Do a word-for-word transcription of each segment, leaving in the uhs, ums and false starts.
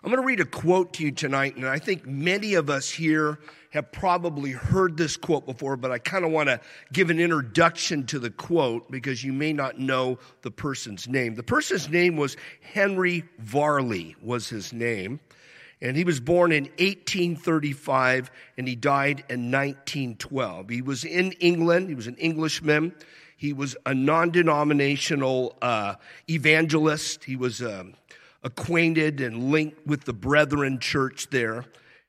I'm going to read a quote to you tonight, and I think many of us here have probably heard this quote before, but I kind of want to give an introduction to the quote because you may not know the person's name. The person's name was Henry Varley, was his name, and he was born in eighteen thirty-five, and he died in nineteen twelve. He was in England. He was an Englishman. He was a non-denominational uh, evangelist. He was um, acquainted and linked with the Brethren Church there.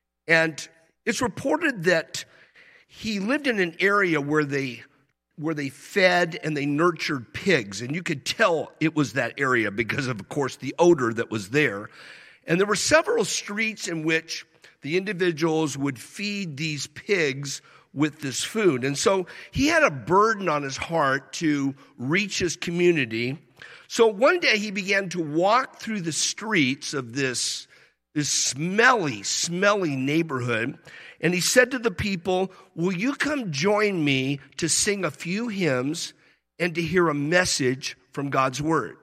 And it's reported that he lived in an area where they where they fed and they nurtured pigs. And you could tell it was that area because of, of course, the odor that was there. And there were several streets in which the individuals would feed these pigs with this food. And so he had a burden on his heart to reach his community. So one day he began to walk through the streets of this, this smelly, smelly neighborhood. And he said to the people, "Will you come join me to sing a few hymns and to hear a message from God's word?"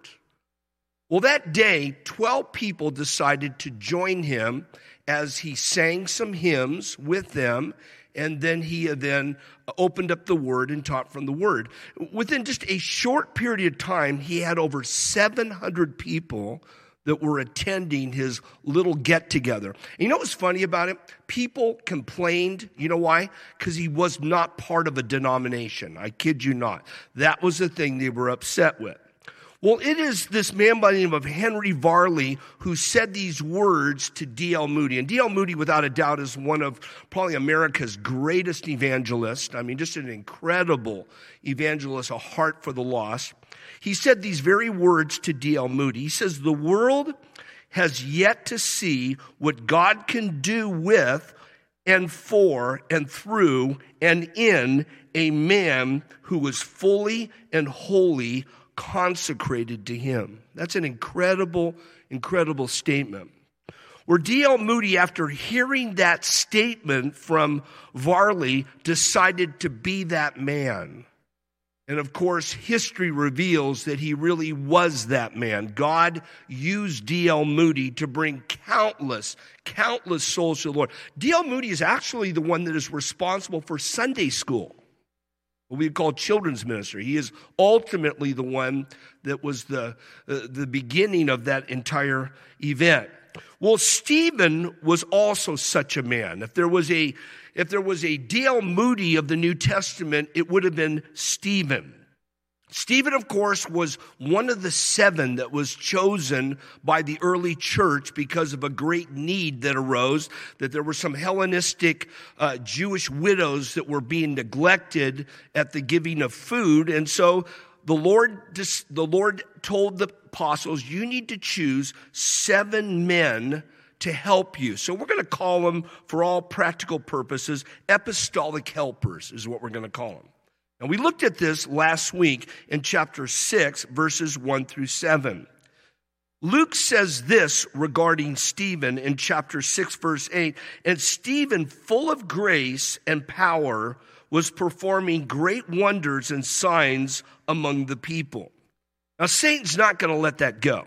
Well, that day, twelve people decided to join him as he sang some hymns with them. And then he then opened up the word and taught from the word. Within just a short period of time, he had over seven hundred people that were attending his little get-together. And you know what's funny about it? People complained. You know why? Because he was not part of a denomination. I kid you not. That was the thing they were upset with. Well, it is this man by the name of Henry Varley who said these words to D L Moody. And D L Moody, without a doubt, is one of probably America's greatest evangelists. I mean, just an incredible evangelist, a heart for the lost. He said these very words to D L Moody. He says, "The world has yet to see what God can do with and for and through and in a man who is fully and wholly consecrated to him." That's an incredible, incredible statement. Where D L Moody, after hearing that statement from Varley, decided to be that man. And of course, history reveals that he really was that man. God used D L Moody to bring countless, countless souls to the Lord. D L Moody is actually the one that is responsible for Sunday school, what we call children's ministry. He is ultimately the one that was the, uh, the beginning of that entire event. Well, Stephen was also such a man. If there was a, if there was a D L Moody of the New Testament, it would have been Stephen. Stephen, of course, was one of the seven that was chosen by the early church because of a great need that arose, that there were some Hellenistic uh, Jewish widows that were being neglected at the giving of food. And so the Lord, the Lord told the apostles, "You need to choose seven men to help you." So we're going to call them, for all practical purposes, apostolic helpers is what we're going to call them. And we looked at this last week in chapter six, verses one through seven. Luke says this regarding Stephen in chapter six, verse eight, "And Stephen, full of grace and power, was performing great wonders and signs among the people." Now, Satan's not going to let that go.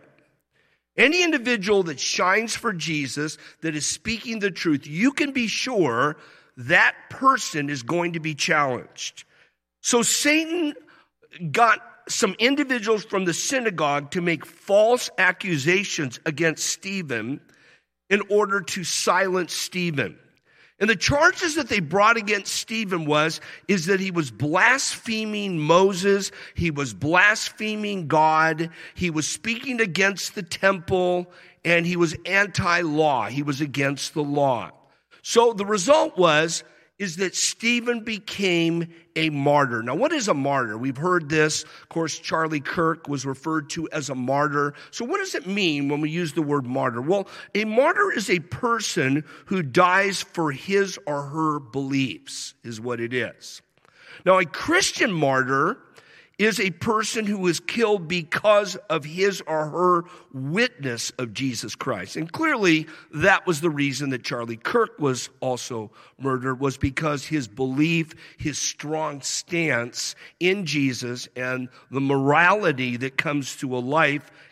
Any individual that shines for Jesus, that is speaking the truth, you can be sure that person is going to be challenged. So Satan got some individuals from the synagogue to make false accusations against Stephen in order to silence Stephen. And the charges that they brought against Stephen was, is that he was blaspheming Moses, he was blaspheming God, he was speaking against the temple, and he was anti-law. He was against the law. So the result was, is that Stephen became a martyr. Now, what is a martyr? We've heard this. Of course, Charlie Kirk was referred to as a martyr. So what does it mean when we use the word martyr? Well, a martyr is a person who dies for his or her beliefs, is what it is. Now, a Christian martyr is a person who is killed because of his or her witness of Jesus Christ. And clearly, that was the reason that Charlie Kirk was also murdered, was because his belief, his strong stance in Jesus, and the morality that comes to a life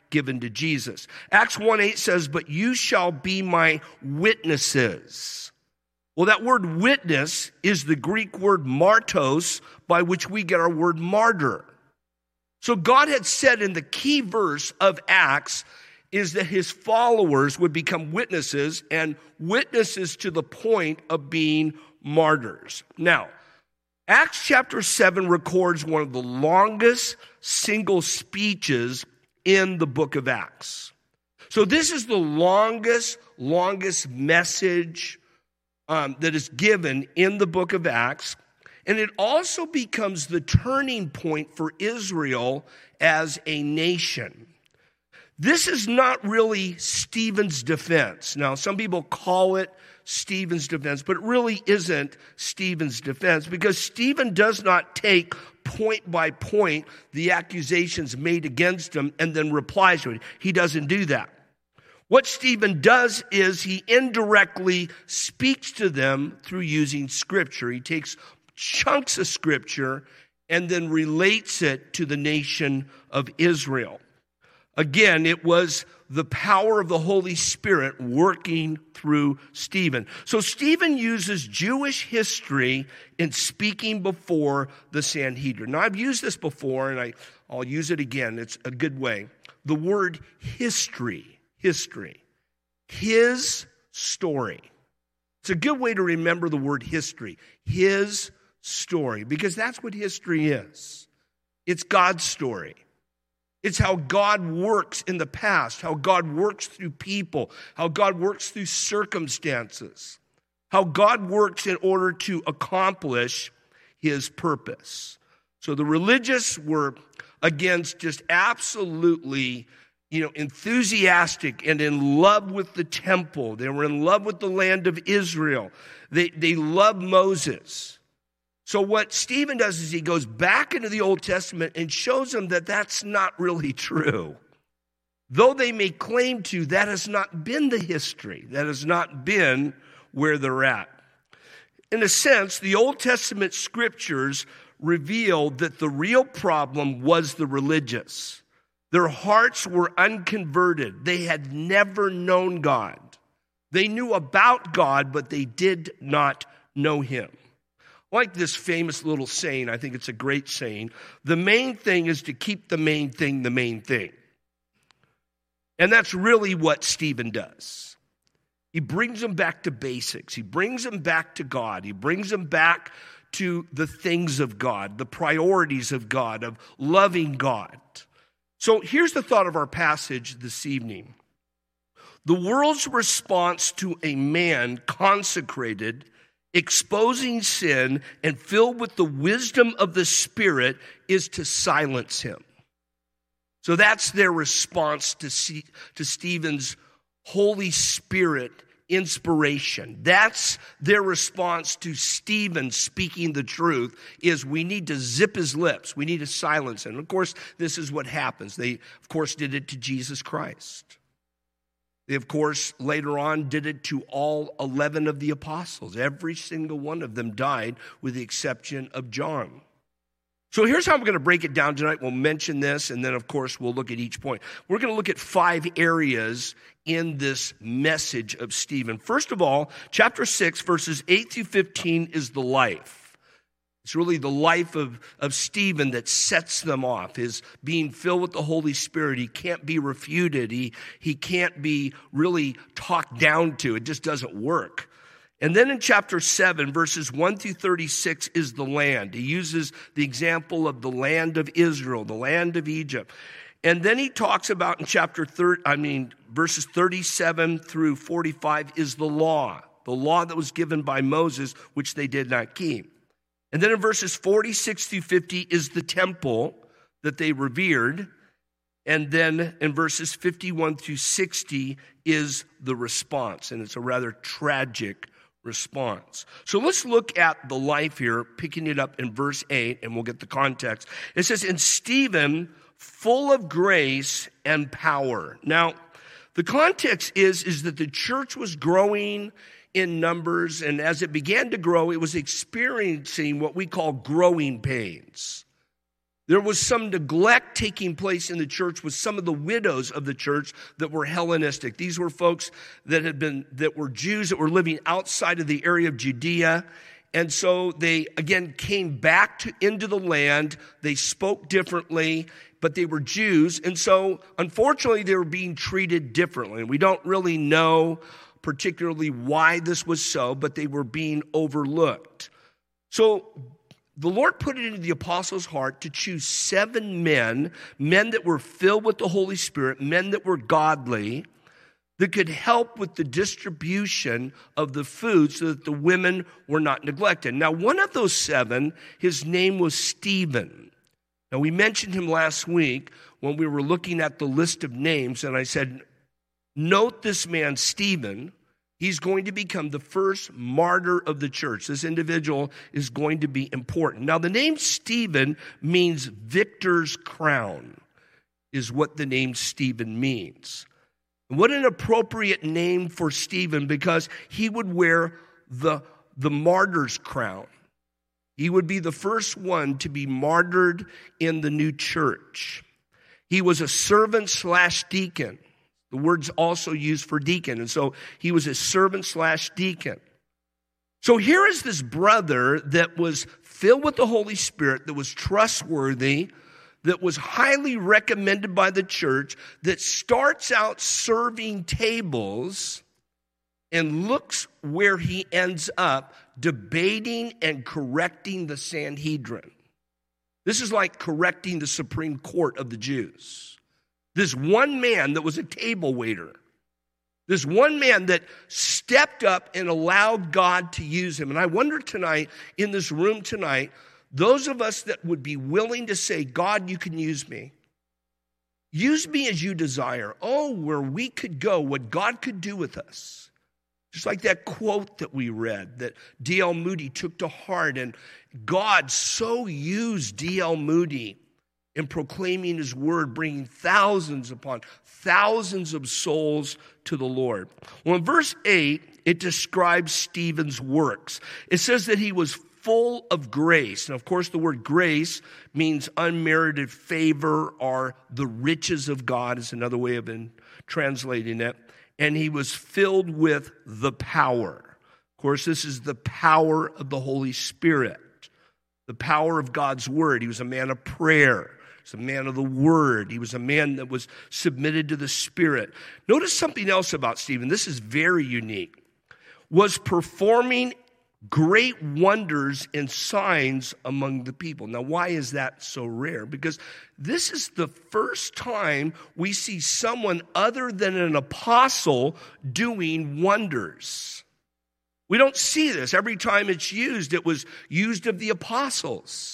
given to Jesus. Acts one eight says, but you shall be my witnesses. Well, that word witness is the Greek word martos, by which we get our word martyr. So God had said in the key verse of Acts is that his followers would become witnesses, and witnesses to the point of being martyrs. Now, Acts chapter seven records one of the longest single speeches in the book of Acts. So this is the longest, longest message um, that is given in the book of Acts. And it also becomes the turning point for Israel as a nation. This is not really Stephen's defense. Now, some people call it Stephen's defense, but it really isn't Stephen's defense, because Stephen does not take point by point the accusations made against him and then replies to it. He doesn't do that. What Stephen does is he indirectly speaks to them through using Scripture. He takes chunks of Scripture and then relates it to the nation of Israel. Again, it was the power of the Holy Spirit working through Stephen. So Stephen uses Jewish history in speaking before the Sanhedrin. Now, I've used this before, and I, I'll use it again. It's a good way. The word history, history, his story. It's a good way to remember the word history, his story, because that's what history is. It's God's story. It's how God works in the past, how God works through people, how God works through circumstances, how God works in order to accomplish his purpose. So the religious were, against just absolutely, you know, enthusiastic and in love with the temple. They were in love with the land of Israel. They, they loved Moses. So what Stephen does is he goes back into the Old Testament and shows them that that's not really true. Though they may claim to, that has not been the history. That has not been where they're at. In a sense, the Old Testament scriptures reveal that the real problem was the religious. Their hearts were unconverted. They had never known God. They knew about God, but they did not know him. Like this famous little saying, I think it's a great saying, the main thing is to keep the main thing the main thing. And that's really what Stephen does. He brings them back to basics. He brings them back to God. He brings them back to the things of God, the priorities of God, of loving God. So here's the thought of our passage this evening. The world's response to a man consecrated, exposing sin, and filled with the wisdom of the Spirit is to silence him. So that's their response to, see, to Stephen's Holy Spirit inspiration. That's their response to Stephen speaking the truth, is we need to zip his lips. We need to silence him. Of course, this is what happens. They, of course, did it to Jesus Christ. They, of course, later on did it to all eleven of the apostles. Every single one of them died with the exception of John. So here's how I'm going to break it down tonight. We'll mention this, and then, of course, we'll look at each point. We're going to look at five areas in this message of Stephen. First of all, chapter six, verses eight through fifteen is the life. It's really the life of, of Stephen that sets them off, his being filled with the Holy Spirit. He can't be refuted. He, he can't be really talked down to. It just doesn't work. And then in chapter seven, verses one through thirty-six is the land. He uses the example of the land of Israel, the land of Egypt. And then he talks about in chapter thirty, I mean, verses thirty-seven through forty-five is the law, the law that was given by Moses, which they did not keep. And then in verses forty-six through fifty is the temple that they revered. And then in verses fifty-one through sixty is the response. And it's a rather tragic response. So let's look at the life here, picking it up in verse eight, and we'll get the context. It says, "And Stephen, full of grace and power." Now, the context is, is that the church was growing in numbers, and as it began to grow, it was experiencing what we call growing pains. There was some neglect taking place in the church with some of the widows of the church that were Hellenistic. These were folks that had been, that were Jews that were living outside of the area of Judea. And so they, again, came back to, into the land. They spoke differently, but they were Jews. And so, unfortunately, they were being treated differently. And we don't really know particularly why this was so, but they were being overlooked. So the Lord put it into the apostles' heart to choose seven men, men that were filled with the Holy Spirit, men that were godly, that could help with the distribution of the food so that the women were not neglected. Now, one of those seven, his name was Stephen. Now, we mentioned him last week when we were looking at the list of names, and I said, note this man, Stephen. He's going to become the first martyr of the church. This individual is going to be important. Now, the name Stephen means victor's crown, is what the name Stephen means. What an appropriate name for Stephen, because he would wear the, the martyr's crown. He would be the first one to be martyred in the new church. He was a servant slash deacon. The word's also used for deacon. And so he was a servant slash deacon. So here is this brother that was filled with the Holy Spirit, that was trustworthy, that was highly recommended by the church, that starts out serving tables and looks where he ends up, debating and correcting the Sanhedrin. This is like correcting the Supreme Court of the Jews. This one man that was a table waiter, this one man that stepped up and allowed God to use him. And I wonder tonight, in this room tonight, those of us that would be willing to say, God, you can use me. Use me as you desire. Oh, where we could go, what God could do with us. Just like that quote that we read that D L Moody took to heart. And God so used D L Moody in proclaiming his word, bringing thousands upon thousands of souls to the Lord. Well, in verse eight, it describes Stephen's works. It says that he was full of grace. And of course, the word grace means unmerited favor, or the riches of God is another way of in translating it. And he was filled with the power. Of course, this is the power of the Holy Spirit, the power of God's word. He was a man of prayer. He was a man of the word. He was a man that was submitted to the Spirit. Notice something else about Stephen. This is very unique. Was performing great wonders and signs among the people. Now, why is that so rare? Because this is the first time we see someone other than an apostle doing wonders. We don't see this. Every time it's used, it was used of the apostles.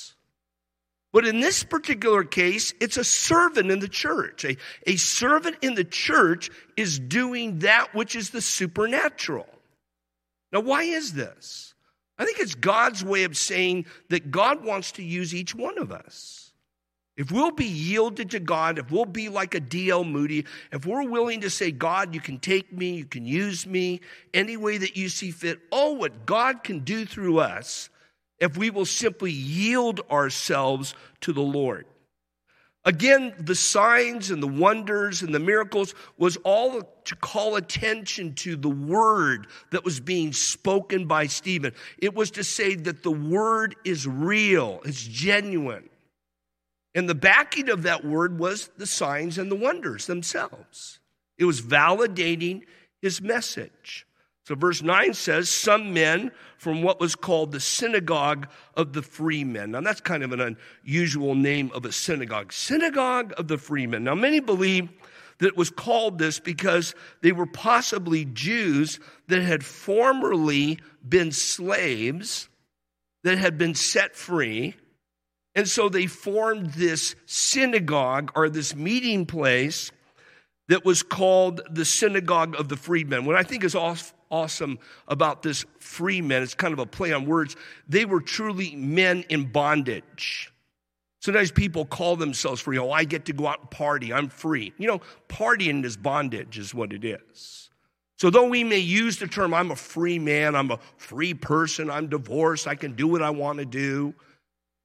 But in this particular case, it's a servant in the church. A, a servant in the church is doing that which is the supernatural. Now, why is this? I think it's God's way of saying that God wants to use each one of us. If we'll be yielded to God, if we'll be like a D L Moody, if we're willing to say, God, you can take me, you can use me any way that you see fit, oh, what God can do through us if we will simply yield ourselves to the Lord. Again, the signs and the wonders and the miracles was all to call attention to the word that was being spoken by Stephen. It was to say that the word is real, it's genuine. And the backing of that word was the signs and the wonders themselves. It was validating his message. So verse nine says, some men from what was called the synagogue of the freemen. Now that's kind of an unusual name of a synagogue. Synagogue of the freemen. Now many believe that it was called this because they were possibly Jews that had formerly been slaves, that had been set free. And so they formed this synagogue, or this meeting place, that was called the synagogue of the freedmen. What I think is awesome about this freemen, it's kind of a play on words, they were truly men in bondage. Sometimes people call themselves free. Oh, I get to go out and party. I'm free. You know, partying is bondage is what it is. So though we may use the term, I'm a free man, I'm a free person, I'm divorced, I can do what I want to do,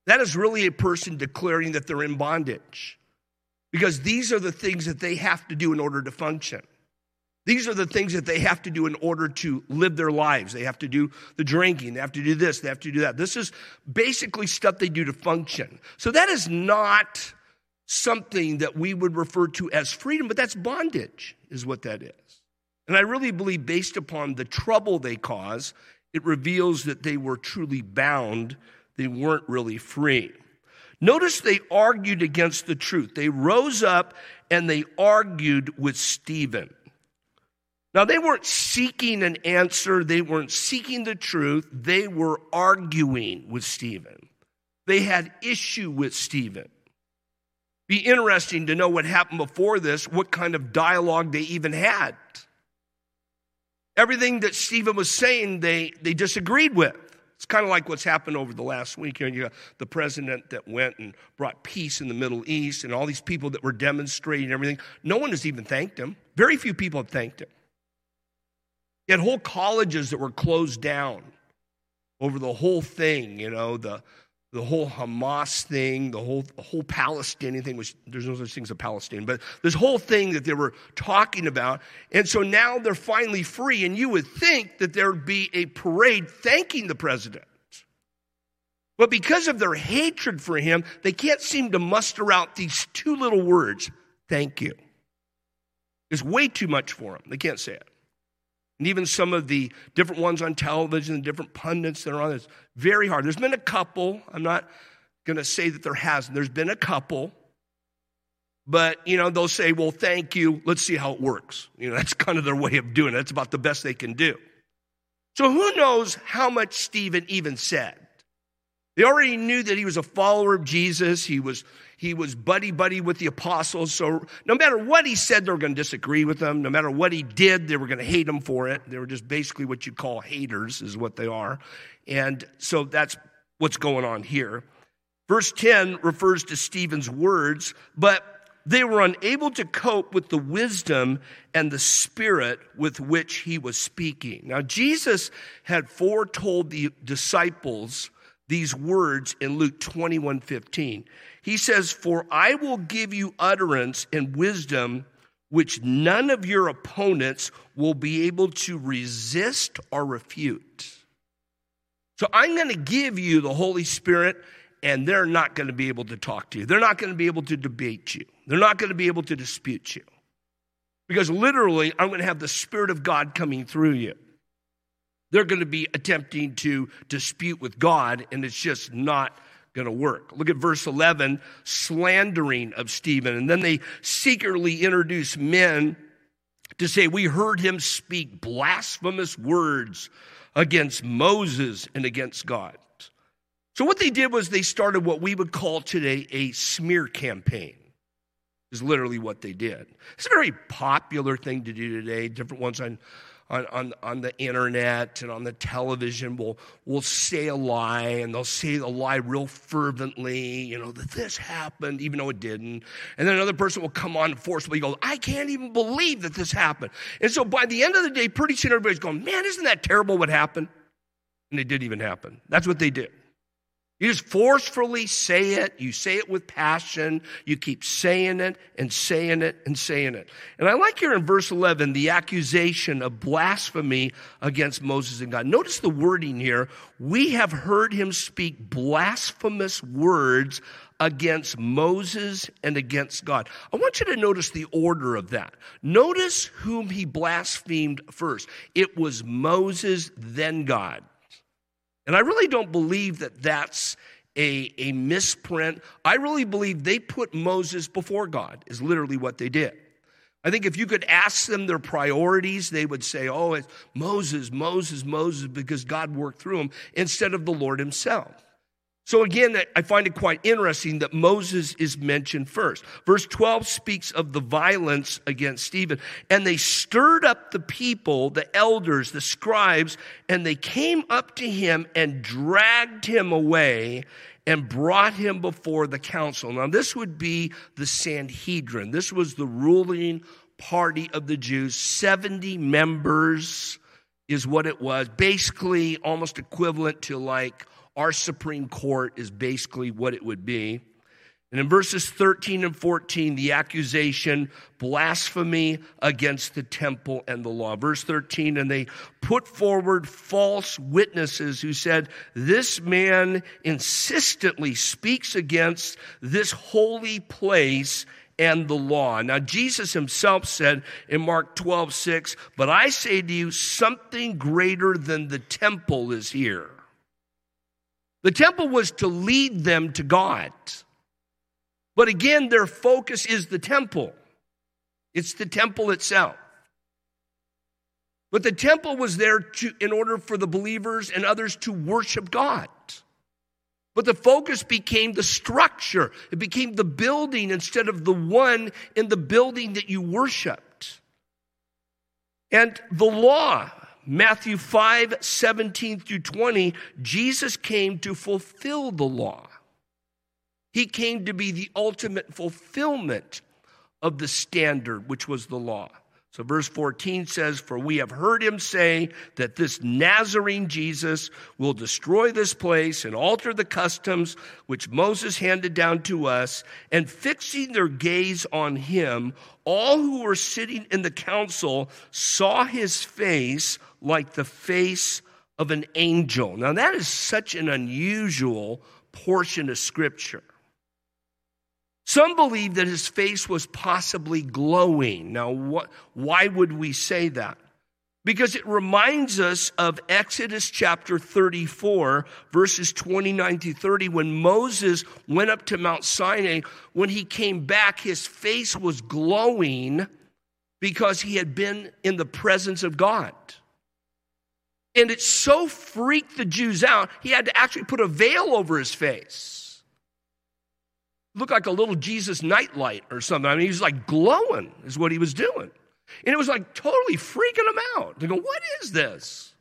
That is really a person declaring that they're in bondage, because these are the things that they have to do in order to function. These are the things that they have to do in order to live their lives. They have to do the drinking. They have to do this. They have to do that. This is basically stuff they do to function. So that is not something that we would refer to as freedom, but that's bondage is what that is. And I really believe based upon the trouble they cause, it reveals that they were truly bound. They weren't really free. Notice they argued against the truth. They rose up and they argued with Stephen. Now, they weren't seeking an answer. They weren't seeking the truth. They were arguing with Stephen. They had issue with Stephen. Be interesting to know what happened before this, what kind of dialogue they even had. Everything that Stephen was saying, they, they disagreed with. It's kind of like what's happened over the last week here. You got the president that went and brought peace in the Middle East and all these people that were demonstrating and everything. No one has even thanked him. Very few people have thanked him. You had whole colleges that were closed down over the whole thing, you know, the the whole Hamas thing, the whole the whole Palestinian thing, which there's no such thing as a Palestine, but this whole thing that they were talking about. And so now they're finally free, and you would think that there would be a parade thanking the president. But because of their hatred for him, they can't seem to muster out these two little words, thank you. It's way too much for them. They can't say it. And even some of the different ones on television, the different pundits that are on, it's very hard. There's been a couple. I'm not going to say that there hasn't. There's been a couple. But, you know, they'll say, well, thank you. Let's see how it works. You know, that's kind of their way of doing it. That's about the best they can do. So who knows how much Stephen even said? They already knew that he was a follower of Jesus. He was he was buddy-buddy with the apostles. So no matter what he said, they were going to disagree with him. No matter what he did, they were going to hate him for it. They were just basically what you call haters is what they are. And so that's what's going on here. Verse ten refers to Stephen's words, but they were unable to cope with the wisdom and the spirit with which he was speaking. Now, Jesus had foretold the disciples these words in Luke twenty-one fifteen. He says, for I will give you utterance and wisdom which none of your opponents will be able to resist or refute. So I'm going to give you the Holy Spirit, and they're not going to be able to talk to you. They're not going to be able to debate you. They're not going to be able to dispute you. Because literally, I'm going to have the Spirit of God coming through you. They're going to be attempting to dispute with God, and it's just not going to work. Look at verse eleven, slandering of Stephen. And then they secretly introduce men to say, we heard him speak blasphemous words against Moses and against God. So what they did was they started what we would call today a smear campaign. Is literally what they did. It's a very popular thing to do today. Different ones on On, on, on the internet and on the television will will say a lie, and they'll say the lie real fervently, you know, that this happened, even though it didn't. And then another person will come on and forcibly go, I can't even believe that this happened. And so by the end of the day, pretty soon everybody's going, man, isn't that terrible what happened? And it didn't even happen. That's what they did. You just forcefully say it. You say it with passion. You keep saying it and saying it and saying it. And I like here in verse eleven, the accusation of blasphemy against Moses and God. Notice the wording here. We have heard him speak blasphemous words against Moses and against God. I want you to notice the order of that. Notice whom he blasphemed first. It was Moses, then God. And I really don't believe that that's a, a misprint. I really believe they put Moses before God, is literally what they did. I think if you could ask them their priorities, they would say, oh, it's Moses, Moses, Moses, because God worked through him, instead of the Lord himself. So again, I find it quite interesting that Moses is mentioned first. Verse twelve speaks of the violence against Stephen. And they stirred up the people, the elders, the scribes, and they came up to him and dragged him away and brought him before the council. Now, this would be the Sanhedrin. This was the ruling party of the Jews. seventy members is what it was. Basically, almost equivalent to like our Supreme Court is basically what it would be. And in verses thirteen and fourteen, the accusation, blasphemy against the temple and the law. Verse thirteen, and they put forward false witnesses who said, this man insistently speaks against this holy place and the law. Now, Jesus himself said in Mark twelve six, but I say to you, something greater than the temple is here. The temple was to lead them to God. But again, their focus is the temple. It's the temple itself. But the temple was there to, in order for the believers and others to worship God. But the focus became the structure. It became the building instead of the one in the building that you worshiped. And the law, Matthew five seventeen through twenty, Jesus came to fulfill the law. He came to be the ultimate fulfillment of the standard, which was the law. So verse fourteen says, for we have heard him say that this Nazarene Jesus will destroy this place and alter the customs which Moses handed down to us. And fixing their gaze on him, all who were sitting in the council saw his face like the face of an angel. Now that is such an unusual portion of Scripture. Some believe that his face was possibly glowing. Now, what, why would we say that? Because it reminds us of Exodus chapter thirty-four, verses twenty-nine through thirty, when Moses went up to Mount Sinai. When he came back, his face was glowing because he had been in the presence of God. And it so freaked the Jews out, he had to actually put a veil over his face. Looked like a little Jesus nightlight or something. I mean, he was like glowing is what he was doing. And it was like totally freaking him out. They go, what is this?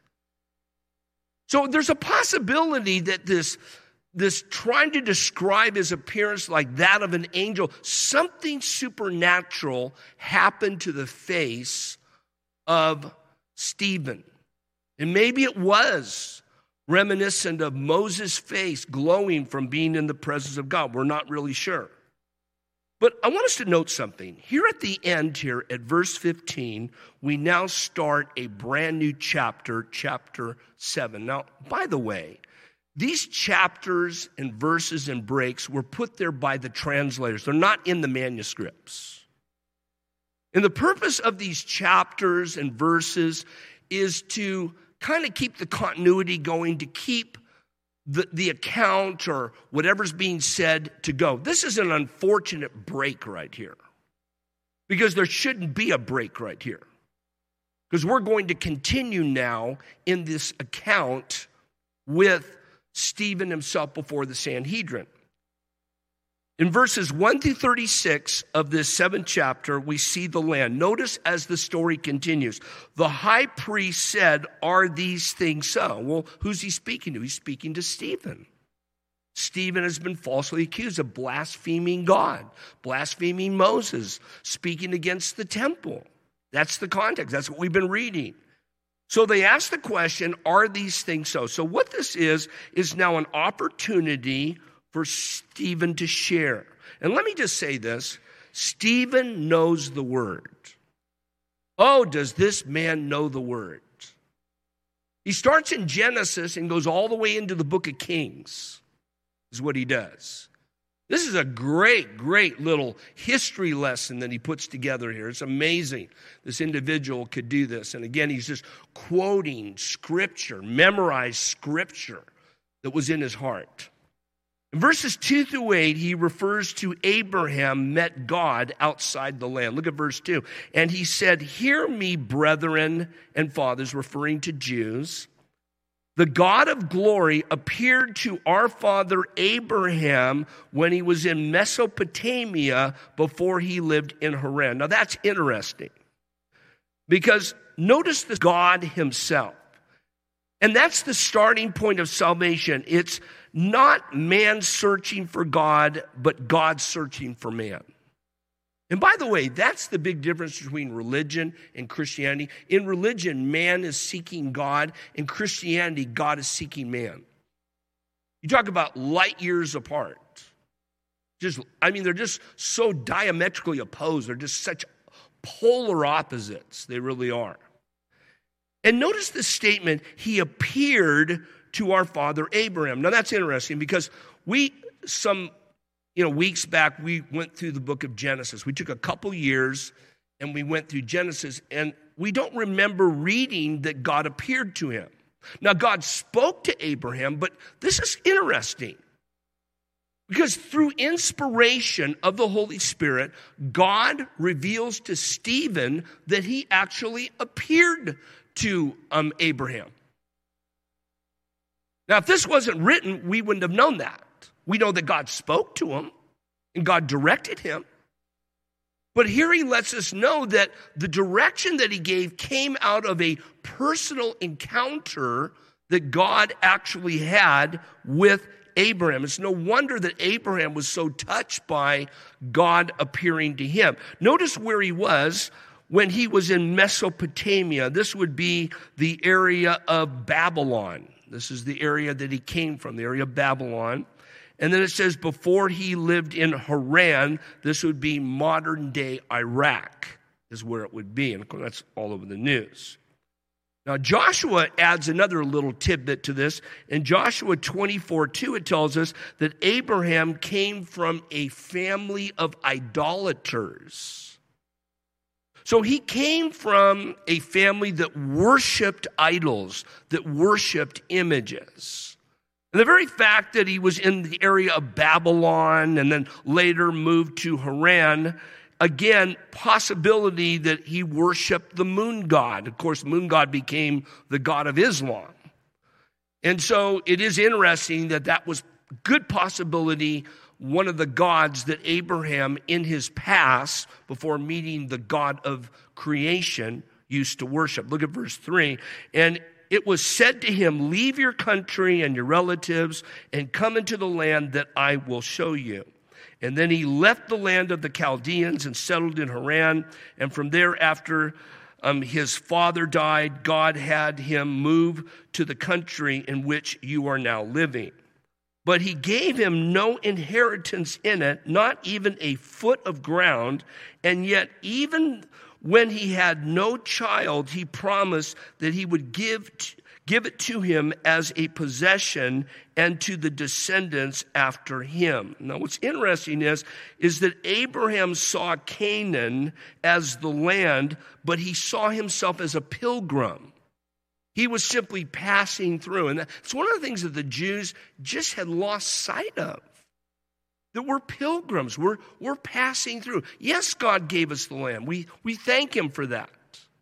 So there's a possibility that this, this trying to describe his appearance like that of an angel, something supernatural happened to the face of Stephen. And maybe it was reminiscent of Moses' face glowing from being in the presence of God. We're not really sure. But I want us to note something. Here at the end here at verse fifteen, we now start a brand new chapter, chapter seven. Now, by the way, these chapters and verses and breaks were put there by the translators. They're not in the manuscripts. And the purpose of these chapters and verses is to kind of keep the continuity going, to keep the, the account or whatever's being said to go. This is an unfortunate break right here, because there shouldn't be a break right here, because we're going to continue now in this account with Stephen himself before the Sanhedrin. In verses one through thirty-six of this seventh chapter, we see the land. Notice as the story continues, the high priest said, are these things so? Well, who's he speaking to? He's speaking to Stephen. Stephen has been falsely accused of blaspheming God, blaspheming Moses, speaking against the temple. That's the context. That's what we've been reading. So they ask the question, are these things so? So what this is, is now an opportunity for Stephen to share. And let me just say this, Stephen knows the word. Oh, does this man know the word? He starts in Genesis and goes all the way into the book of Kings, is what he does. This is a great, great little history lesson that he puts together here. It's amazing this individual could do this. And again, he's just quoting scripture, memorized scripture that was in his heart. In verses two through eight, he refers to Abraham met God outside the land. Look at verse two. And he said, hear me, brethren and fathers, referring to Jews. The God of glory appeared to our father Abraham when he was in Mesopotamia before he lived in Haran. Now that's interesting, because notice the God himself. And that's the starting point of salvation. It's not man searching for God, but God searching for man. And by the way, that's the big difference between religion and Christianity. In religion, man is seeking God. In Christianity, God is seeking man. You talk about light years apart. Just, I mean, they're just so diametrically opposed. They're just such polar opposites. They really are. And notice this statement, he appeared to our father Abraham. Now that's interesting because we, some you know, weeks back, we went through the book of Genesis. We took a couple years and we went through Genesis, and we don't remember reading that God appeared to him. Now, God spoke to Abraham, but this is interesting because through inspiration of the Holy Spirit, God reveals to Stephen that he actually appeared to um, Abraham. Now, if this wasn't written, we wouldn't have known that. We know that God spoke to him and God directed him. But here he lets us know that the direction that he gave came out of a personal encounter that God actually had with Abraham. It's no wonder that Abraham was so touched by God appearing to him. Notice where he was when he was in Mesopotamia. This would be the area of Babylon. This is the area that he came from, the area of Babylon. And then it says before he lived in Haran, this would be modern day Iraq is where it would be. And of course, that's all over the news. Now, Joshua adds another little tidbit to this. In Joshua twenty-four two, it tells us that Abraham came from a family of idolaters. So he came from a family that worshiped idols, that worshiped images. And the very fact that he was in the area of Babylon and then later moved to Haran, again, possibility that he worshiped the moon god. Of course, moon god became the god of Islam. And so it is interesting that that was good possibility, one of the gods that Abraham in his past, before meeting the God of creation, used to worship. Look at verse three. And it was said to him, leave your country and your relatives and come into the land that I will show you. And then he left the land of the Chaldeans and settled in Haran. And from there, after um, his father died, God had him move to the country in which you are now living. But he gave him no inheritance in it, not even a foot of ground. And yet, even when he had no child, he promised that he would give, give it to him as a possession and to the descendants after him. Now, what's interesting is, is that Abraham saw Canaan as the land, but he saw himself as a pilgrim. He was simply passing through. And that's one of the things that the Jews just had lost sight of. That we're pilgrims. We're, we're passing through. Yes, God gave us the land. We, we thank him for that.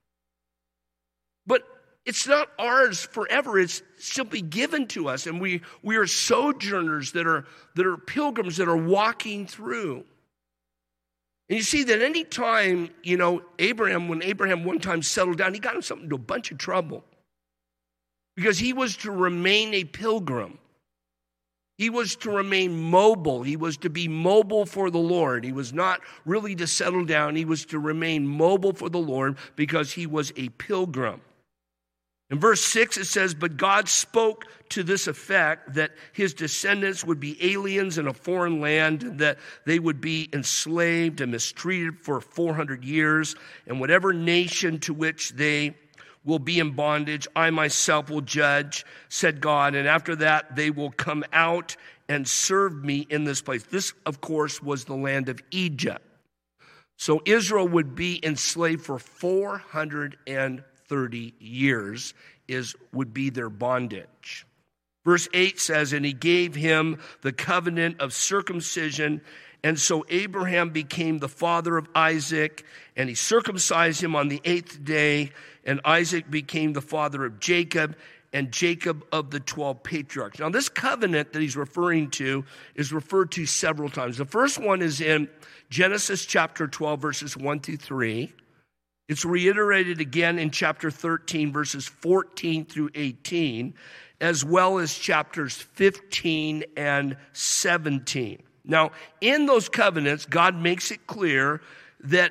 But it's not ours forever. It's simply given to us. And we, we are sojourners that are, that are pilgrims that are walking through. And you see that any time, you know, Abraham, when Abraham one time settled down, he got himself into a bunch of trouble. Because he was to remain a pilgrim. He was to remain mobile. He was to be mobile for the Lord. He was not really to settle down. He was to remain mobile for the Lord because he was a pilgrim. In verse six, it says, but God spoke to this effect that his descendants would be aliens in a foreign land, and that they would be enslaved and mistreated for four hundred years, and whatever nation to which they will be in bondage, I myself will judge, said God, and after that they will come out and serve me in this place. This, of course, was the land of Egypt. So Israel would be enslaved for four hundred thirty years, is would be their bondage. Verse eight says, and he gave him the covenant of circumcision. And so Abraham became the father of Isaac, and he circumcised him on the eighth day. And Isaac became the father of Jacob, and Jacob of the twelve patriarchs. Now, this covenant that he's referring to is referred to several times. The first one is in Genesis chapter twelve, verses one through three. It's reiterated again in chapter thirteen, verses fourteen through eighteen, as well as chapters fifteen and seventeen. Now, in those covenants, God makes it clear that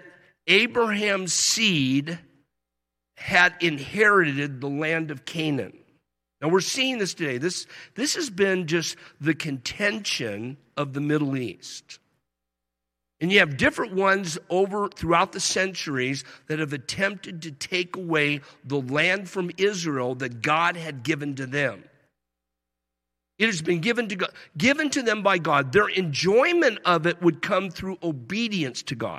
Abraham's seed had inherited the land of Canaan. Now we're seeing this today. This, this has been just the contention of the Middle East. And you have different ones over throughout the centuries that have attempted to take away the land from Israel that God had given to them. It has been given to God, given to them by God. Their enjoyment of it would come through obedience to God.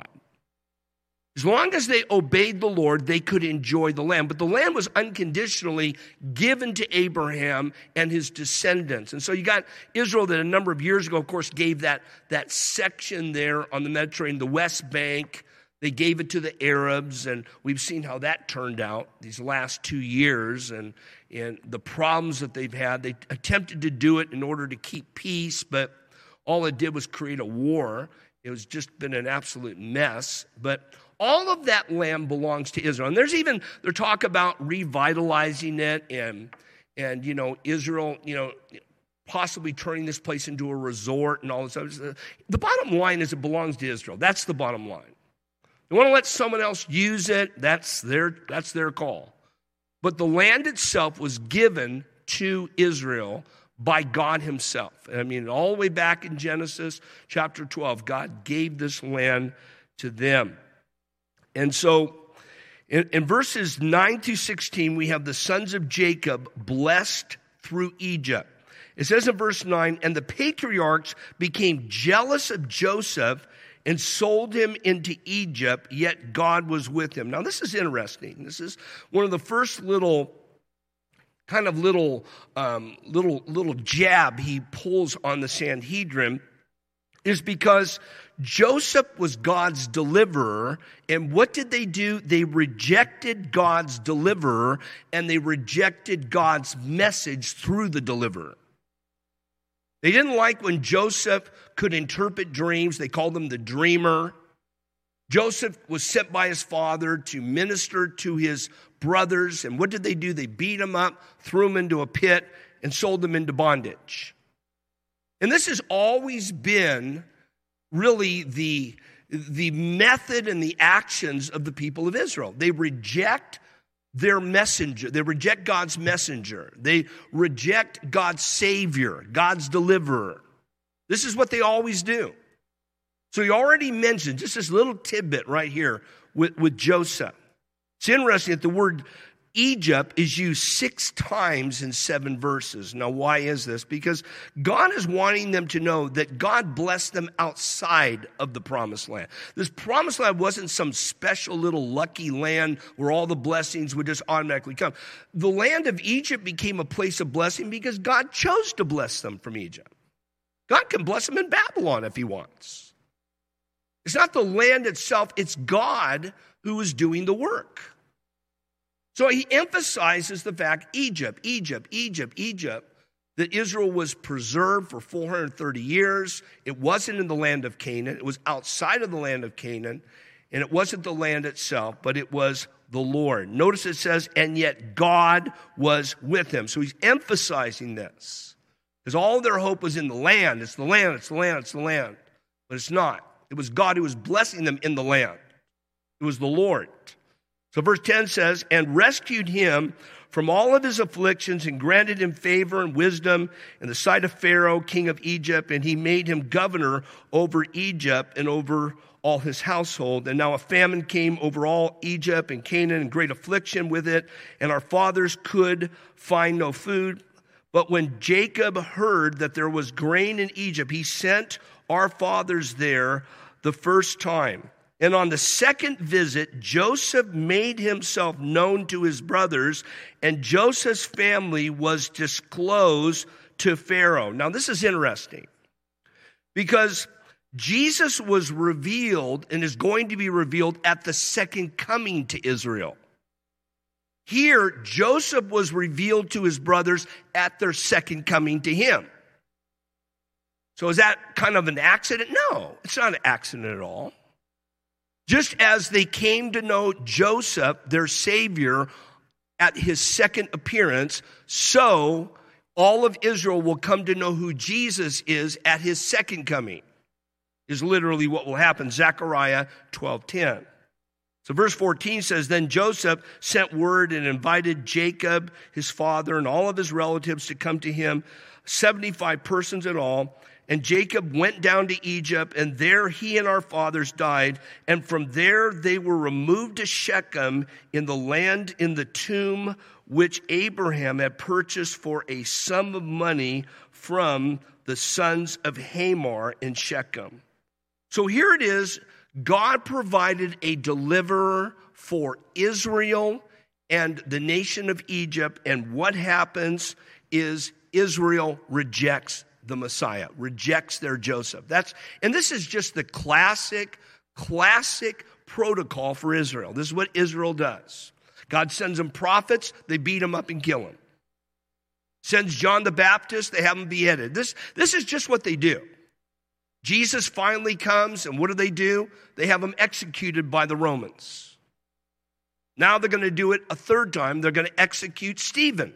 As long as they obeyed the Lord, they could enjoy the land. But the land was unconditionally given to Abraham and his descendants. And so you got Israel that a number of years ago, of course, gave that, that section there on the Mediterranean, the West Bank. They gave it to the Arabs, and we've seen how that turned out these last two years and, and the problems that they've had. They attempted to do it in order to keep peace, but all it did was create a war. It was just been an absolute mess. But all of that land belongs to Israel. And there's even, there's talk about revitalizing it and, and you know, Israel, you know, possibly turning this place into a resort and all this stuff. The bottom line is it belongs to Israel. That's the bottom line. They want to let someone else use it. That's their, that's their call. But the land itself was given to Israel by God himself. I mean, all the way back in Genesis chapter twelve, God gave this land to them. And so in, in verses nine through sixteen, we have the sons of Jacob blessed through Egypt. It says in verse nine, and the patriarchs became jealous of Joseph and sold him into Egypt, yet God was with him. Now, this is interesting. This is one of the first little, kind of little, um, little, little jab he pulls on the Sanhedrin, is because Joseph was God's deliverer, and what did they do? They rejected God's deliverer, and they rejected God's message through the deliverer. They didn't like when Joseph could interpret dreams. They called him the dreamer. Joseph was sent by his father to minister to his brothers, and what did they do? They beat him up, threw him into a pit, and sold him into bondage. And this has always been really the, the method and the actions of the people of Israel. They reject their messenger. They reject God's messenger. They reject God's savior, God's deliverer. This is what they always do. So he already mentioned just this little tidbit right here with, with Joseph. It's interesting that the word Egypt is used six times in seven verses. Now, why is this? Because God is wanting them to know that God blessed them outside of the promised land. This promised land wasn't some special little lucky land where all the blessings would just automatically come. The land of Egypt became a place of blessing because God chose to bless them from Egypt. God can bless them in Babylon if he wants. It's not the land itself, it's God who is doing the work. So he emphasizes the fact, Egypt, Egypt, Egypt, Egypt, that Israel was preserved for four hundred thirty years. It wasn't in the land of Canaan. It was outside of the land of Canaan. And it wasn't the land itself, but it was the Lord. Notice it says, and yet God was with him. So he's emphasizing this. Because all their hope was in the land. It's the land, it's the land, it's the land. But it's not. It was God who was blessing them in the land. It was the Lord. So verse ten says, and rescued him from all of his afflictions and granted him favor and wisdom in the sight of Pharaoh, king of Egypt, and he made him governor over Egypt and over all his household. And now a famine came over all Egypt and Canaan, and great affliction with it, and our fathers could find no food. But when Jacob heard that there was grain in Egypt, he sent our fathers there the first time. And on the second visit, Joseph made himself known to his brothers, and Joseph's family was disclosed to Pharaoh. Now, this is interesting because Jesus was revealed and is going to be revealed at the second coming to Israel. Here, Joseph was revealed to his brothers at their second coming to him. So is that kind of an accident? No, it's not an accident at all. Just as they came to know Joseph, their Savior, at his second appearance, so all of Israel will come to know who Jesus is at his second coming, is literally what will happen. Zechariah twelve ten. So verse fourteen says, then Joseph sent word and invited Jacob, his father, and all of his relatives to come to him, seventy-five persons in all. And Jacob went down to Egypt, and there he and our fathers died. And from there they were removed to Shechem in the land in the tomb which Abraham had purchased for a sum of money from the sons of Hamor in Shechem. So here it is. God provided a deliverer for Israel and the nation of Egypt. And what happens is Israel rejects the Messiah, rejects their Joseph. That's, and this is just the classic, classic protocol for Israel. This is what Israel does. God sends them prophets, they beat them up and kill them. Sends John the Baptist, they have him beheaded. This, this is just what they do. Jesus finally comes, and what do they do? They have him executed by the Romans. Now they're going to do it a third time. They're going to execute Stephen.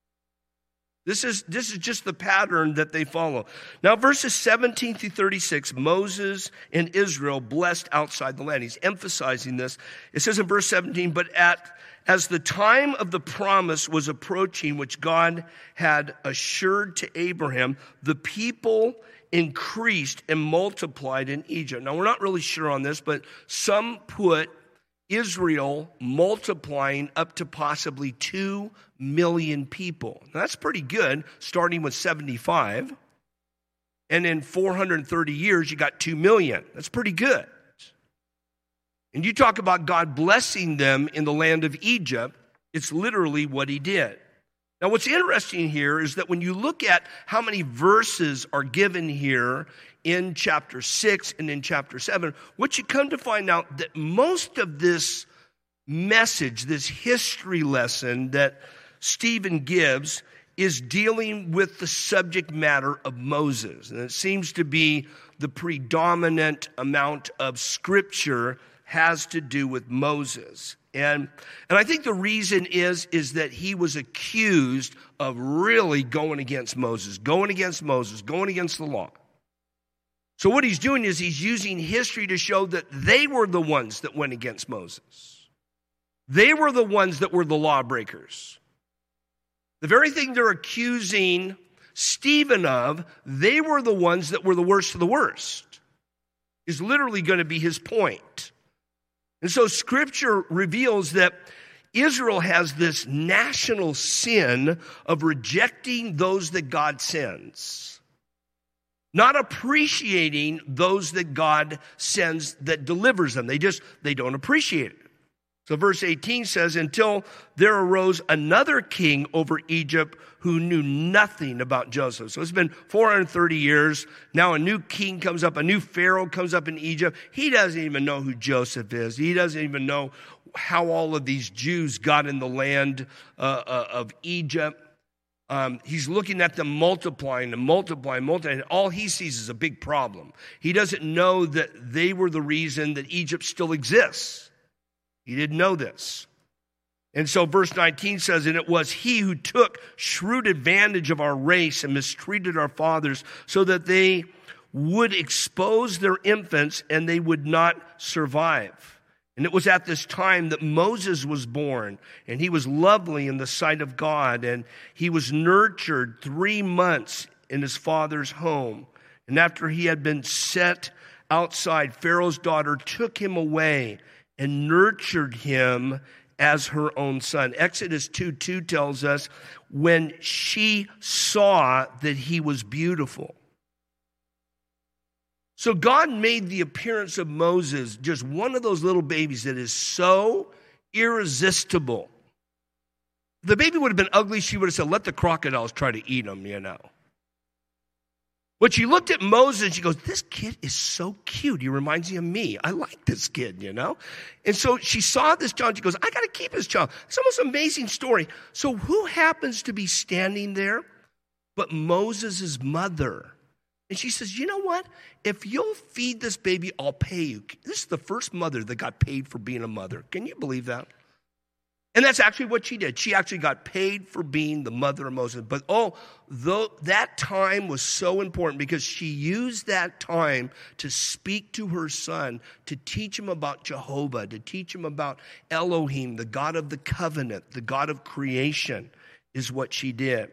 This is, this is just the pattern that they follow. Now, verses seventeen through thirty-six, Moses and Israel blessed outside the land. He's emphasizing this. It says in verse seventeen, but at as the time of the promise was approaching, which God had assured to Abraham, the people increased and multiplied in Egypt. Now, we're not really sure on this, but some put Israel multiplying up to possibly two million people. Now, that's pretty good, starting with seventy-five. And in four hundred thirty years, you got two million. That's pretty good. And you talk about God blessing them in the land of Egypt, it's literally what he did. Now, what's interesting here is that when you look at how many verses are given here in chapter six and in chapter seven, what you come to find out that most of this message, this history lesson that Stephen gives, is dealing with the subject matter of Moses. And it seems to be the predominant amount of scripture has to do with Moses. And, and I think the reason is, is that he was accused of really going against Moses, going against Moses, going against the law. So what he's doing is he's using history to show that they were the ones that went against Moses. They were the ones that were the lawbreakers. The very thing they're accusing Stephen of, they were the ones that were the worst of the worst, is literally going to be his point. And so Scripture reveals that Israel has this national sin of rejecting those that God sends, not appreciating those that God sends that delivers them. They just, they don't appreciate it. So verse eighteen says, until there arose another king over Egypt who knew nothing about Joseph. So it's been four hundred thirty years. Now a new king comes up, a new Pharaoh comes up in Egypt. He doesn't even know who Joseph is. He doesn't even know how all of these Jews got in the land uh, uh, of Egypt. Um, he's looking at them multiplying and multiplying, multiplying. And all he sees is a big problem. He doesn't know that they were the reason that Egypt still exists. He didn't know this. And so verse nineteen says, and it was he who took shrewd advantage of our race and mistreated our fathers so that they would expose their infants and they would not survive. And it was at this time that Moses was born, and he was lovely in the sight of God, and he was nurtured three months in his father's home. And after he had been set outside, Pharaoh's daughter took him away and nurtured him as her own son. Exodus two two tells us, when she saw that he was beautiful. So God made the appearance of Moses just one of those little babies that is so irresistible. If the baby would have been ugly, she would have said, let the crocodiles try to eat him, you know. But she looked at Moses and she goes, this kid is so cute. He reminds me of me. I like this kid, you know. And so she saw this child. She goes, I got to keep this child. It's the most amazing story. So who happens to be standing there but Moses' mother? And she says, you know what? If you'll feed this baby, I'll pay you. This is the first mother that got paid for being a mother. Can you believe that? And that's actually what she did. She actually got paid for being the mother of Moses. But oh, though that time was so important because she used that time to speak to her son, to teach him about Jehovah, to teach him about Elohim, the God of the covenant, the God of creation, is what she did.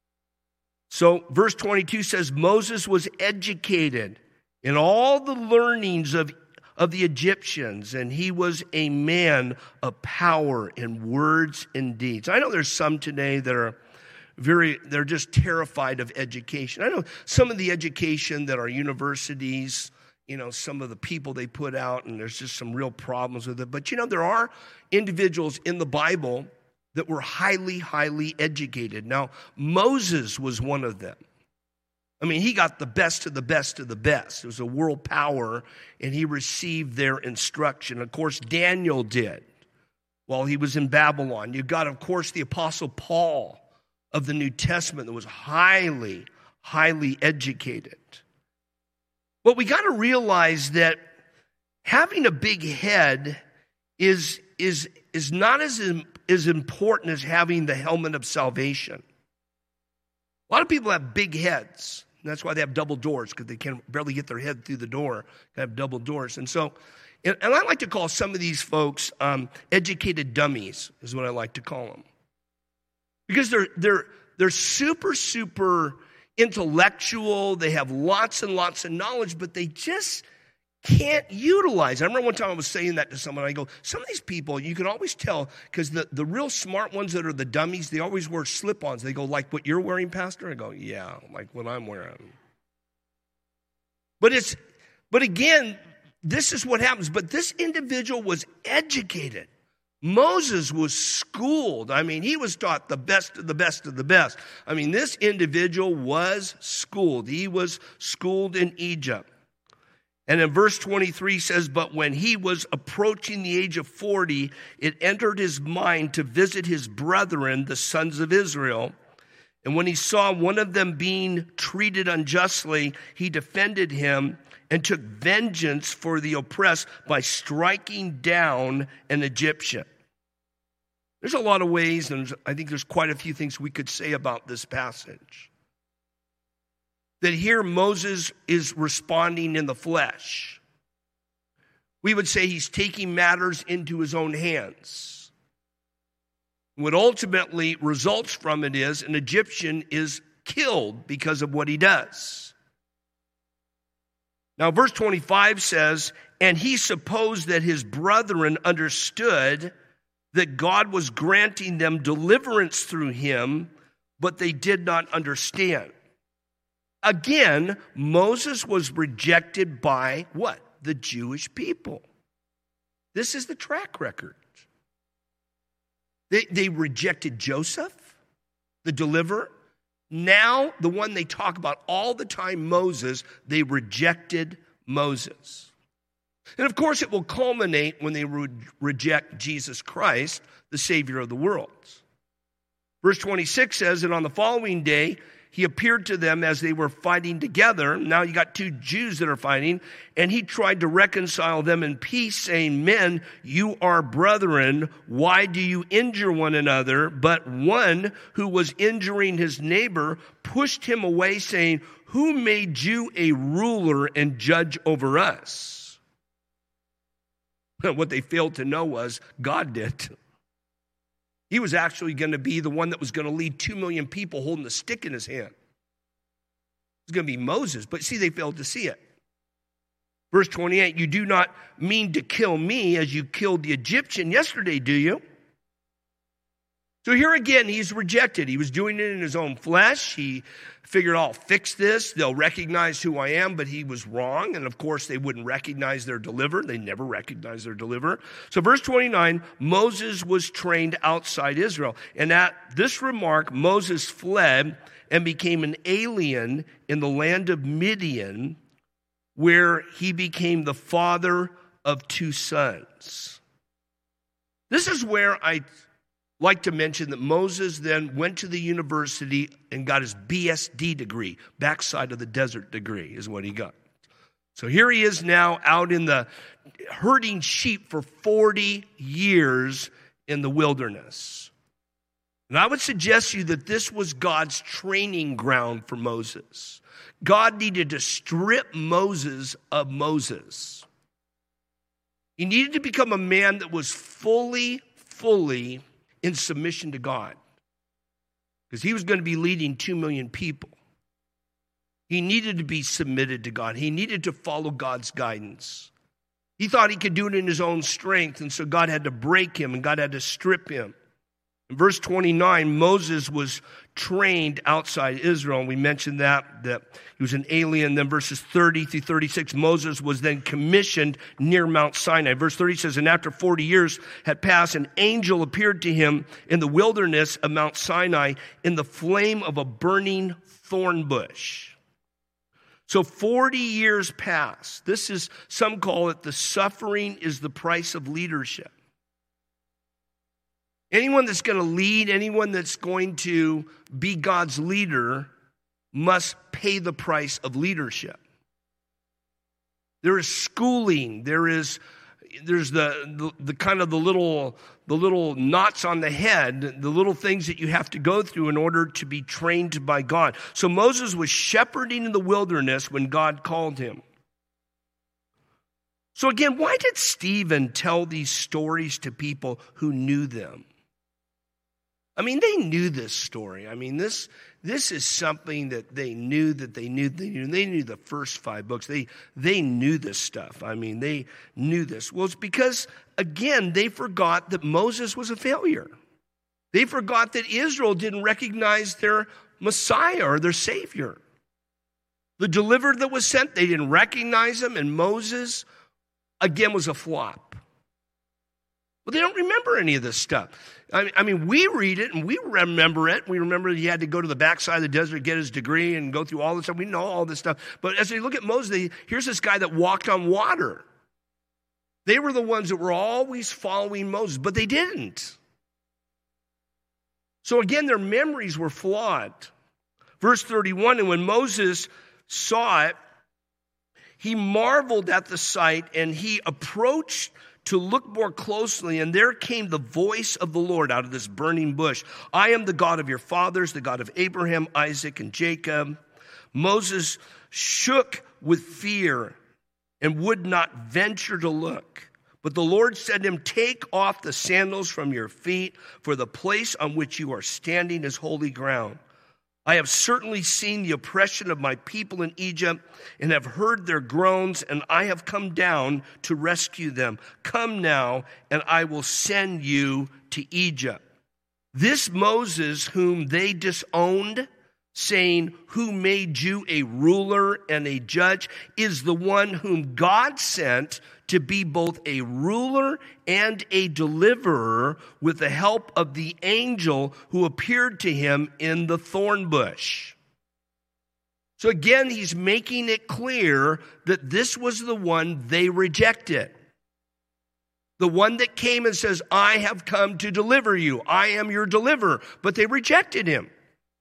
So verse twenty-two says, Moses was educated in all the learnings of of the Egyptians, and he was a man of power in words and deeds. I know there's some today that are very, they're just terrified of education. I know some of the education that our universities, you know, some of the people they put out, and there's just some real problems with it. But, you know, there are individuals in the Bible that were highly, highly educated. Now, Moses was one of them. I mean, he got the best of the best of the best. It was a world power, and he received their instruction. Of course, Daniel did while he was in Babylon. You've got, of course, the Apostle Paul of the New Testament that was highly, highly educated. But we got to realize that having a big head is, is, is not as, as important as having the helmet of salvation. A lot of people have big heads. And that's why they have double doors, because they can barely get their head through the door. They have double doors. And so, and, and I like to call some of these folks um, educated dummies, is what I like to call them. Because they're, they're, they're super, super intellectual. They have lots and lots of knowledge, but they just can't utilize. I remember one time I was saying that to someone. I go, some of these people, you can always tell, because the, the real smart ones that are the dummies, they always wear slip-ons. They go, like what you're wearing, Pastor? I go, yeah, like what I'm wearing. But it's, but again, this is what happens. But this individual was educated. Moses was schooled. I mean, he was taught the best of the best of the best. I mean, this individual was schooled. He was schooled in Egypt. And in verse twenty-three says, but when he was approaching the age of forty, it entered his mind to visit his brethren, the sons of Israel. And when he saw one of them being treated unjustly, he defended him and took vengeance for the oppressed by striking down an Egyptian. There's a lot of ways, and I think there's quite a few things we could say about this passage. That here Moses is responding in the flesh. We would say he's taking matters into his own hands. What ultimately results from it is an Egyptian is killed because of what he does. Now, verse twenty-five says, and he supposed that his brethren understood that God was granting them deliverance through him, but they did not understand. Again, Moses was rejected by what? The Jewish people. This is the track record. They, they rejected Joseph, the deliverer. Now, the one they talk about all the time, Moses, they rejected Moses. And of course, it will culminate when they re- reject Jesus Christ, the Savior of the world. Verse twenty-six says, and on the following day, he appeared to them as they were fighting together. Now you got two Jews that are fighting. And he tried to reconcile them in peace, saying, men, you are brethren. Why do you injure one another? But one who was injuring his neighbor pushed him away, saying, who made you a ruler and judge over us? What they failed to know was God did. He was actually going to be the one that was going to lead two million people holding a stick in his hand. It was going to be Moses, but see, they failed to see it. Verse twenty-eight, you do not mean to kill me as you killed the Egyptian yesterday, do you? So here again, he's rejected. He was doing it in his own flesh. He figured, I'll fix this. They'll recognize who I am, but he was wrong. And of course, they wouldn't recognize their deliverer. They never recognized their deliverer. So verse twenty-nine, Moses was trained outside Israel. And at this remark, Moses fled and became an alien in the land of Midian, where he became the father of two sons. This is where I like to mention that Moses then went to the university and got his B S D degree, backside of the desert degree is what he got. So here he is now out in the herding sheep for forty years in the wilderness. And I would suggest to you that this was God's training ground for Moses. God needed to strip Moses of Moses. He needed to become a man that was fully, fully in submission to God. Because he was going to be leading two million people. He needed to be submitted to God. He needed to follow God's guidance. He thought he could do it in his own strength, and so God had to break him, and God had to strip him. In verse twenty-nine, Moses was trained outside Israel, and we mentioned that, that he was an alien. Then verses thirty through thirty-six, Moses was then commissioned near Mount Sinai. Verse thirty says, and after forty years had passed, an angel appeared to him in the wilderness of Mount Sinai in the flame of a burning thorn bush. So forty years passed. This is, some call it the suffering is the price of leadership. Anyone that's going to lead, anyone that's going to be God's leader must pay the price of leadership. There is schooling. There is there's the, the, the kind of the little the little knots on the head, the little things that you have to go through in order to be trained by God. So Moses was shepherding in the wilderness when God called him. So again, why did Stephen tell these stories to people who knew them? I mean, they knew this story. I mean, this this is something that they knew that they knew they knew. They knew the first five books. They they knew this stuff. I mean, they knew this. Well, it's because, again, they forgot that Moses was a failure. They forgot that Israel didn't recognize their Messiah or their Savior. The deliverer that was sent, they didn't recognize him, and Moses, again, was a flop. Well, they don't remember any of this stuff. I mean, we read it and we remember it. We remember he had to go to the backside of the desert, get his degree, and go through all this stuff. We know all this stuff. But as we look at Moses, they, here's this guy that walked on water. They were the ones that were always following Moses, but they didn't. So again, their memories were flawed. Verse thirty-one, and when Moses saw it, he marveled at the sight, and he approached to look more closely, and there came the voice of the Lord out of this burning bush. I am the God of your fathers, the God of Abraham, Isaac, and Jacob. Moses shook with fear and would not venture to look. But the Lord said to him, take off the sandals from your feet, for the place on which you are standing is holy ground. I have certainly seen the oppression of my people in Egypt and have heard their groans, and I have come down to rescue them. Come now, and I will send you to Egypt. This Moses whom they disowned, saying, who made you a ruler and a judge, is the one whom God sent to be both a ruler and a deliverer with the help of the angel who appeared to him in the thorn bush. So again, he's making it clear that this was the one they rejected. The one that came and says, I have come to deliver you. I am your deliverer. But they rejected him.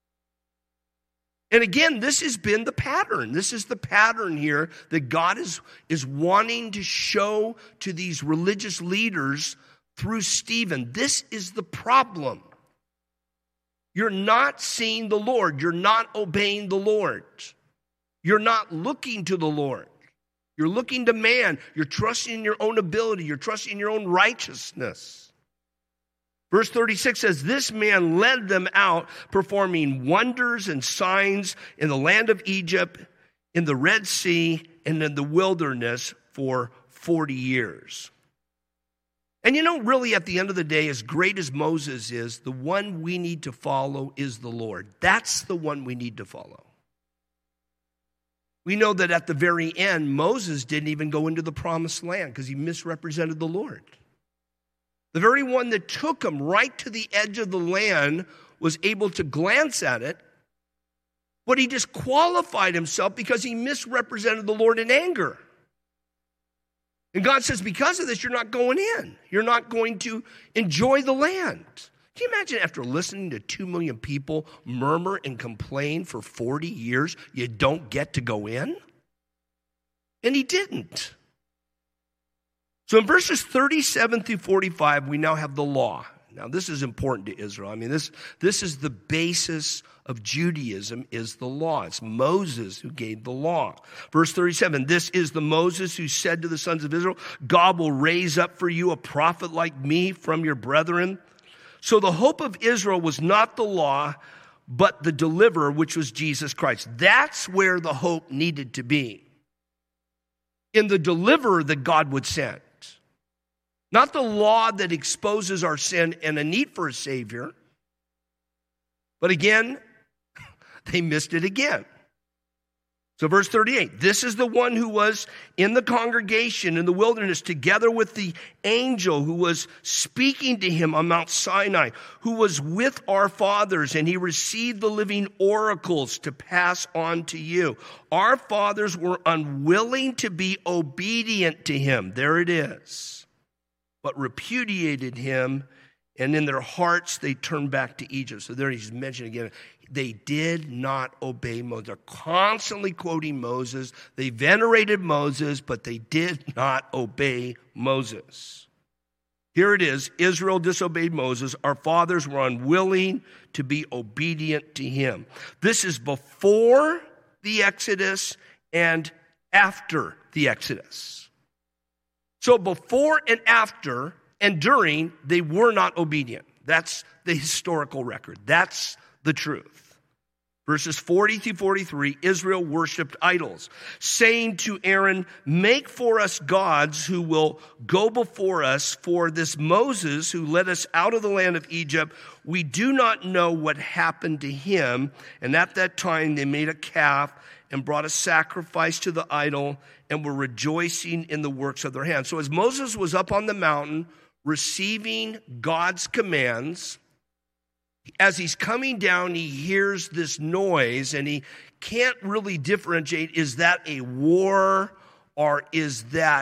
And again, this has been the pattern. This is the pattern here that God is, is wanting to show to these religious leaders through Stephen. This is the problem. You're not seeing the Lord. You're not obeying the Lord. You're not looking to the Lord. You're looking to man. You're trusting in your own ability. You're trusting in your own righteousness. Verse thirty-six says, this man led them out, performing wonders and signs in the land of Egypt, in the Red Sea, and in the wilderness for forty years. And you know, really at the end of the day, as great as Moses is, the one we need to follow is the Lord. That's the one we need to follow. We know that at the very end, Moses didn't even go into the promised land because he misrepresented the Lord. The very one that took him right to the edge of the land was able to glance at it, but he disqualified himself because he misrepresented the Lord in anger. And God says, because of this, you're not going in. You're not going to enjoy the land. Can you imagine after listening to two million people murmur and complain for forty years, you don't get to go in? And he didn't. So in verses thirty-seven through forty-five, we now have the law. Now, this is important to Israel. I mean, this, this is the basis of Judaism, is the law. It's Moses who gave the law. Verse thirty-seven, this is the Moses who said to the sons of Israel, God will raise up for you a prophet like me from your brethren. So the hope of Israel was not the law, but the deliverer, which was Jesus Christ. That's where the hope needed to be. In the deliverer that God would send. Not the law that exposes our sin and a need for a Savior. But again, they missed it again. So verse thirty-eight, this is the one who was in the congregation in the wilderness together with the angel who was speaking to him on Mount Sinai, who was with our fathers, and he received the living oracles to pass on to you. Our fathers were unwilling to be obedient to him. There it is. But repudiated him, and in their hearts they turned back to Egypt. So there he's mentioned again, they did not obey Moses. They're constantly quoting Moses. They venerated Moses, but they did not obey Moses. Here it is, Israel disobeyed Moses. Our fathers were unwilling to be obedient to him. This is before the Exodus and after the Exodus. So before and after and during, they were not obedient. That's the historical record. That's the truth. Verses forty through forty-three, Israel worshipped idols, saying to Aaron, make for us gods who will go before us, for this Moses who led us out of the land of Egypt, we do not know what happened to him. And at that time they made a calf and brought a sacrifice to the idol and were rejoicing in the works of their hands. So as Moses was up on the mountain receiving God's commands, as he's coming down, he hears this noise and he can't really differentiate, is that a war or is that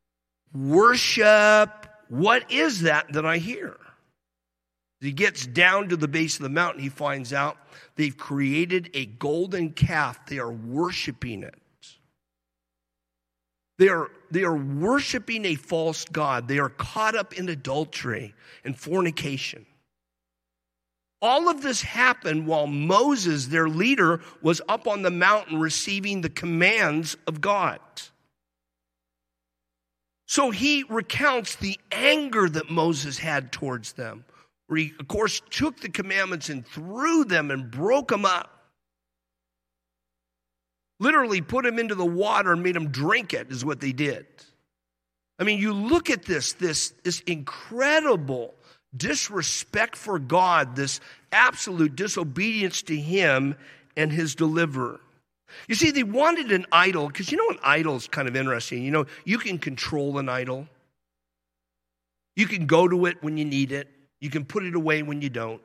worship? What is that that I hear? As he gets down to the base of the mountain, he finds out they've created a golden calf. They are worshiping it. They are, they are worshiping a false god. They are caught up in adultery and fornication. All of this happened while Moses, their leader, was up on the mountain receiving the commands of God. So he recounts the anger that Moses had towards them, where he, of course, took the commandments and threw them and broke them up. Literally put them into the water and made them drink it, is what they did. I mean, you look at this, this, this incredible disrespect for God, this absolute disobedience to him and his deliverer. You see, they wanted an idol, because you know an idol is kind of interesting. You know, you can control an idol. You can go to it when you need it. You can put it away when you don't.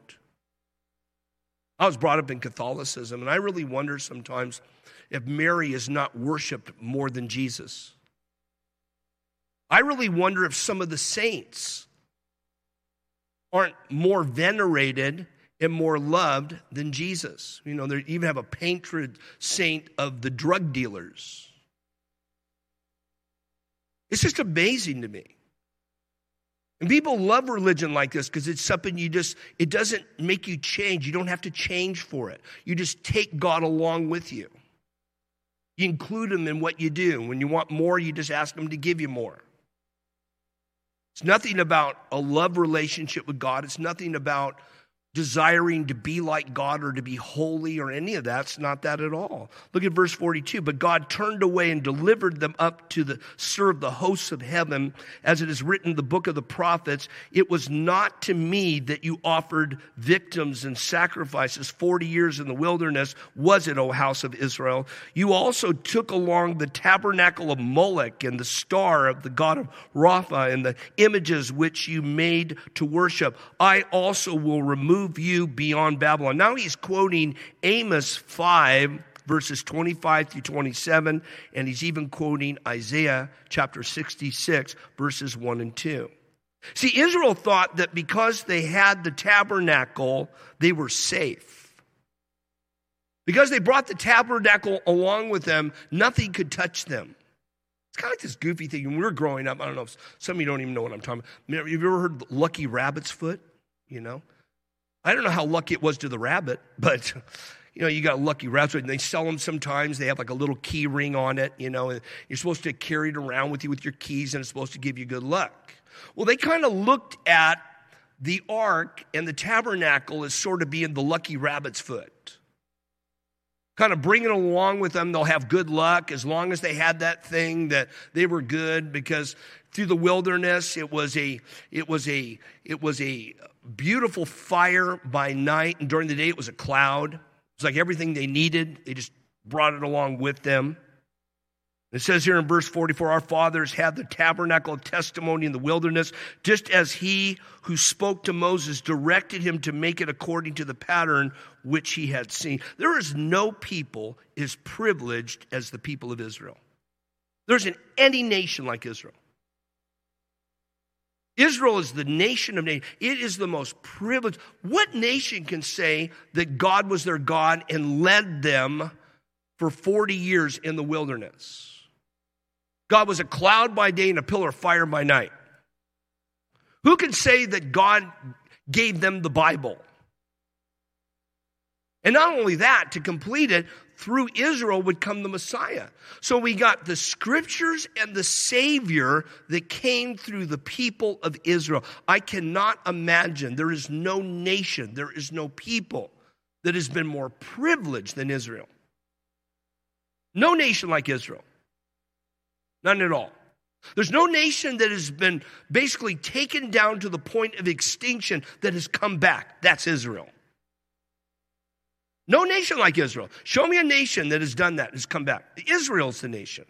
I was brought up in Catholicism, and I really wonder sometimes if Mary is not worshipped more than Jesus. I really wonder if some of the saints aren't more venerated and more loved than Jesus. You know, they even have a patron saint of the drug dealers. It's just amazing to me. And people love religion like this because it's something you just, it doesn't make you change. You don't have to change for it. You just take God along with you. You include him in what you do. When you want more, you just ask him to give you more. It's nothing about a love relationship with God. It's nothing about desiring to be like God or to be holy or any of that. It's not that at all. Look at verse forty-two. But God turned away and delivered them up to the serve the hosts of heaven, as it is written in the book of the prophets. It was not to me that you offered victims and sacrifices forty years in the wilderness, was it, O house of Israel? You also took along the tabernacle of Moloch and the star of the god of Rapha and the images which you made to worship. I also will remove you beyond Babylon. Now he's quoting Amos five, verses twenty-five through twenty-seven, and he's even quoting Isaiah chapter sixty-six, verses one and two. See, Israel thought that because they had the tabernacle, they were safe. Because they brought the tabernacle along with them, nothing could touch them. It's kind of like this goofy thing. When we were growing up, I don't know if some of you don't even know what I'm talking about. Have you ever heard Lucky Rabbit's Foot? you know. I don't know how lucky it was to the rabbit, but, you know, you got a lucky rabbit. And they sell them sometimes. They have like a little key ring on it, you know. And you're supposed to carry it around with you with your keys, and it's supposed to give you good luck. Well, they kind of looked at the ark and the tabernacle as sort of being the lucky rabbit's foot. Kind of bring it along with them. They'll have good luck as long as they had that thing, that they were good, because through the wilderness, it was a, it was a, it was a beautiful fire by night, and during the day it was a cloud. It's like everything they needed, they just brought it along with them. It says here in verse forty-four, our fathers had the tabernacle of testimony in the wilderness, just as he who spoke to Moses directed him to make it according to the pattern which he had seen. There is no people as privileged as the people of Israel. There isn't any nation like Israel. Israel is the nation of nations. It is the most privileged. What nation can say that God was their God and led them for forty years in the wilderness? God was a cloud by day and a pillar of fire by night. Who can say that God gave them the Bible? And not only that, to complete it, through Israel would come the Messiah. So we got the scriptures and the Savior that came through the people of Israel. I cannot imagine, there is no nation, there is no people that has been more privileged than Israel. No nation like Israel. None at all. There's no nation that has been basically taken down to the point of extinction that has come back. That's Israel. No nation like Israel. Show me a nation that has done that, has come back. Israel's the nation.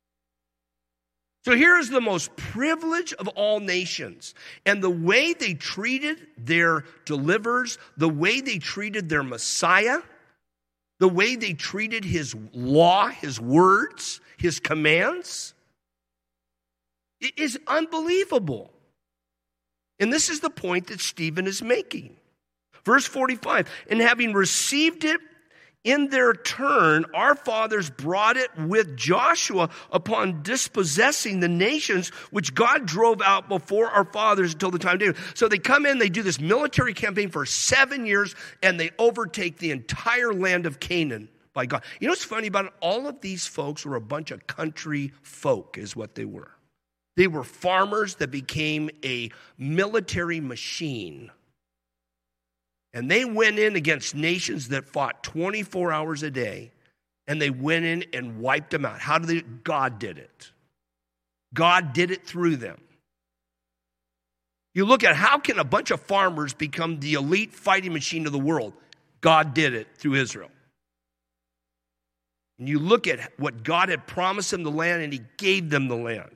So here's the most privileged of all nations. And the way they treated their deliverers, the way they treated their Messiah, the way they treated his law, his words, his commands, it is unbelievable. And this is the point that Stephen is making. Verse forty-five, and having received it in their turn, our fathers brought it with Joshua upon dispossessing the nations which God drove out before our fathers until the time of David. So they come in, they do this military campaign for seven years, and they overtake the entire land of Canaan by God. You know what's funny about it? All of these folks were a bunch of country folk is what they were. They were farmers that became a military machine. And they went in against nations that fought twenty-four hours a day, and they went in and wiped them out. How did they? God did it. God did it through them. You look at how can a bunch of farmers become the elite fighting machine of the world? God did it through Israel. And you look at what God had promised them the land, and he gave them the land.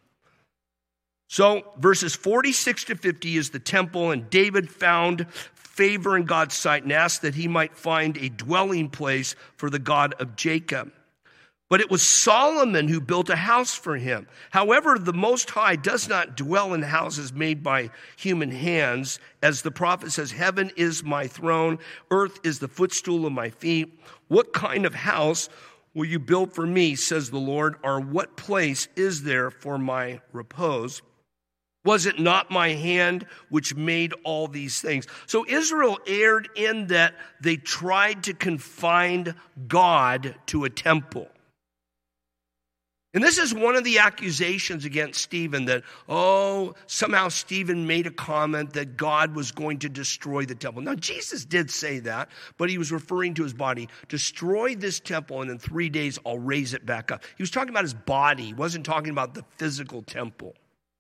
So verses forty-six to fifty is the temple, and David found favor in God's sight and asked that he might find a dwelling place for the God of Jacob. But it was Solomon who built a house for him. However, the Most High does not dwell in houses made by human hands. As the prophet says, heaven is my throne, earth is the footstool of my feet. What kind of house will you build for me, says the Lord, or what place is there for my repose? Was it not my hand which made all these things? So Israel erred in that they tried to confine God to a temple. And this is one of the accusations against Stephen, that, oh, somehow Stephen made a comment that God was going to destroy the temple. Now, Jesus did say that, but he was referring to his body. Destroy this temple, and in three days I'll raise it back up. He was talking about his body. He wasn't talking about the physical temple.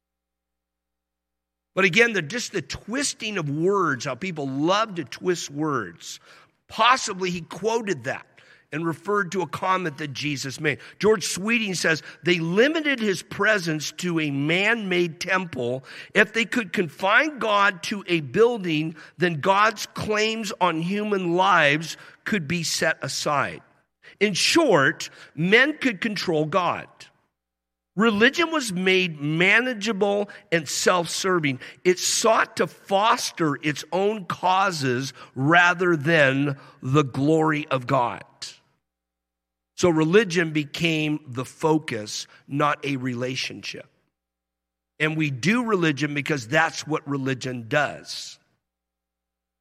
But again, the, just the twisting of words, how people love to twist words. Possibly he quoted that and referred to a comment that Jesus made. George Sweeting says, they limited his presence to a man-made temple. If they could confine God to a building, then God's claims on human lives could be set aside. In short, men could control God. Religion was made manageable and self-serving. It sought to foster its own causes rather than the glory of God. So religion became the focus, not a relationship. And we do religion because that's what religion does.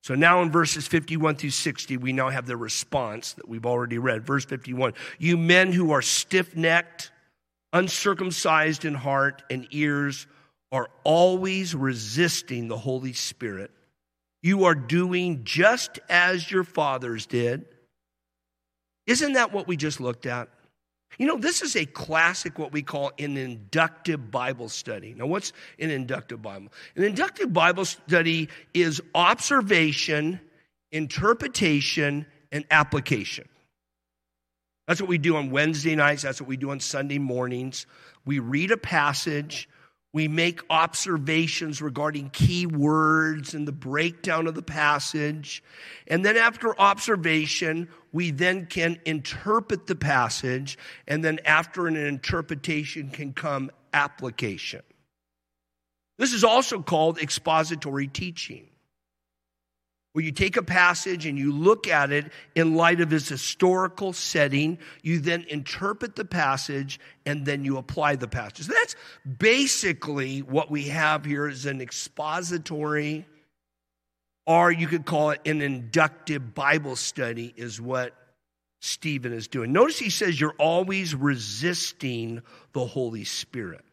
So now in verses fifty-one through sixty, we now have the response that we've already read. Verse fifty-one, you men who are stiff-necked, uncircumcised in heart and ears, are always resisting the Holy Spirit. You are doing just as your fathers did. Isn't that what we just looked at? You know, this is a classic, what we call an inductive Bible study. Now, what's an inductive Bible? An inductive Bible study is observation, interpretation, and application. That's what we do on Wednesday nights. That's what we do on Sunday mornings. We read a passage. We make observations regarding key words and the breakdown of the passage. And then after observation, we then can interpret the passage. And then after an interpretation can come application. This is also called expository teaching, where you take a passage and you look at it in light of its historical setting. You then interpret the passage and then you apply the passage. So that's basically what we have here is an expository, or you could call it an inductive Bible study, is what Stephen is doing. Notice he says you're always resisting the Holy Spirit.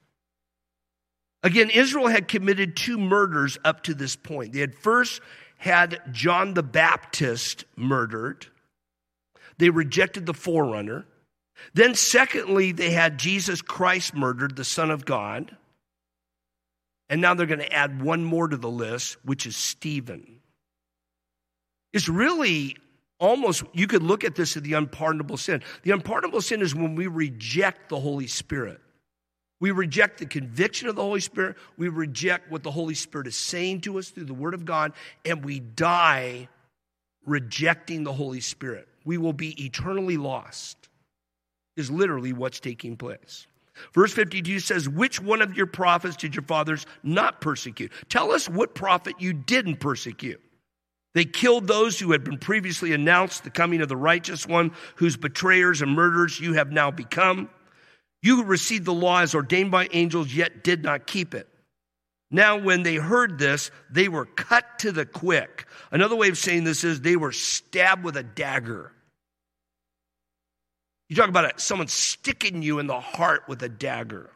Again, Israel had committed two murders up to this point. They had first had John the Baptist murdered. They rejected the forerunner. Then secondly, they had Jesus Christ murdered, the Son of God. And now they're going to add one more to the list, which is Stephen. It's really almost, you could look at this as the unpardonable sin. The unpardonable sin is when we reject the Holy Spirit. We reject the conviction of the Holy Spirit. We reject what the Holy Spirit is saying to us through the Word of God. And we die rejecting the Holy Spirit. We will be eternally lost, is literally what's taking place. Verse fifty-two says, which one of your prophets did your fathers not persecute? Tell us what prophet you didn't persecute. They killed those who had been previously announced the coming of the righteous one, whose betrayers and murderers you have now become. You who received the law as ordained by angels, yet did not keep it. Now, when they heard this, they were cut to the quick. Another way of saying this is they were stabbed with a dagger. You talk about it, someone sticking you in the heart with a dagger.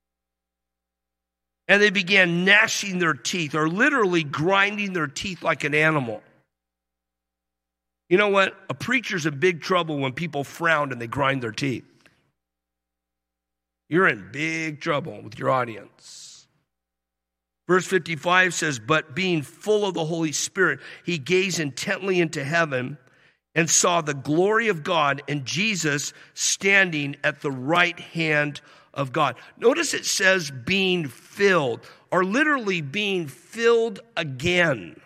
And they began gnashing their teeth, or literally grinding their teeth like an animal. You know what? A preacher's in big trouble when people frown and they grind their teeth. You're in big trouble with your audience. Verse fifty-five says, but being full of the Holy Spirit, he gazed intently into heaven and saw the glory of God and Jesus standing at the right hand of God. Notice it says being filled, or literally being filled again.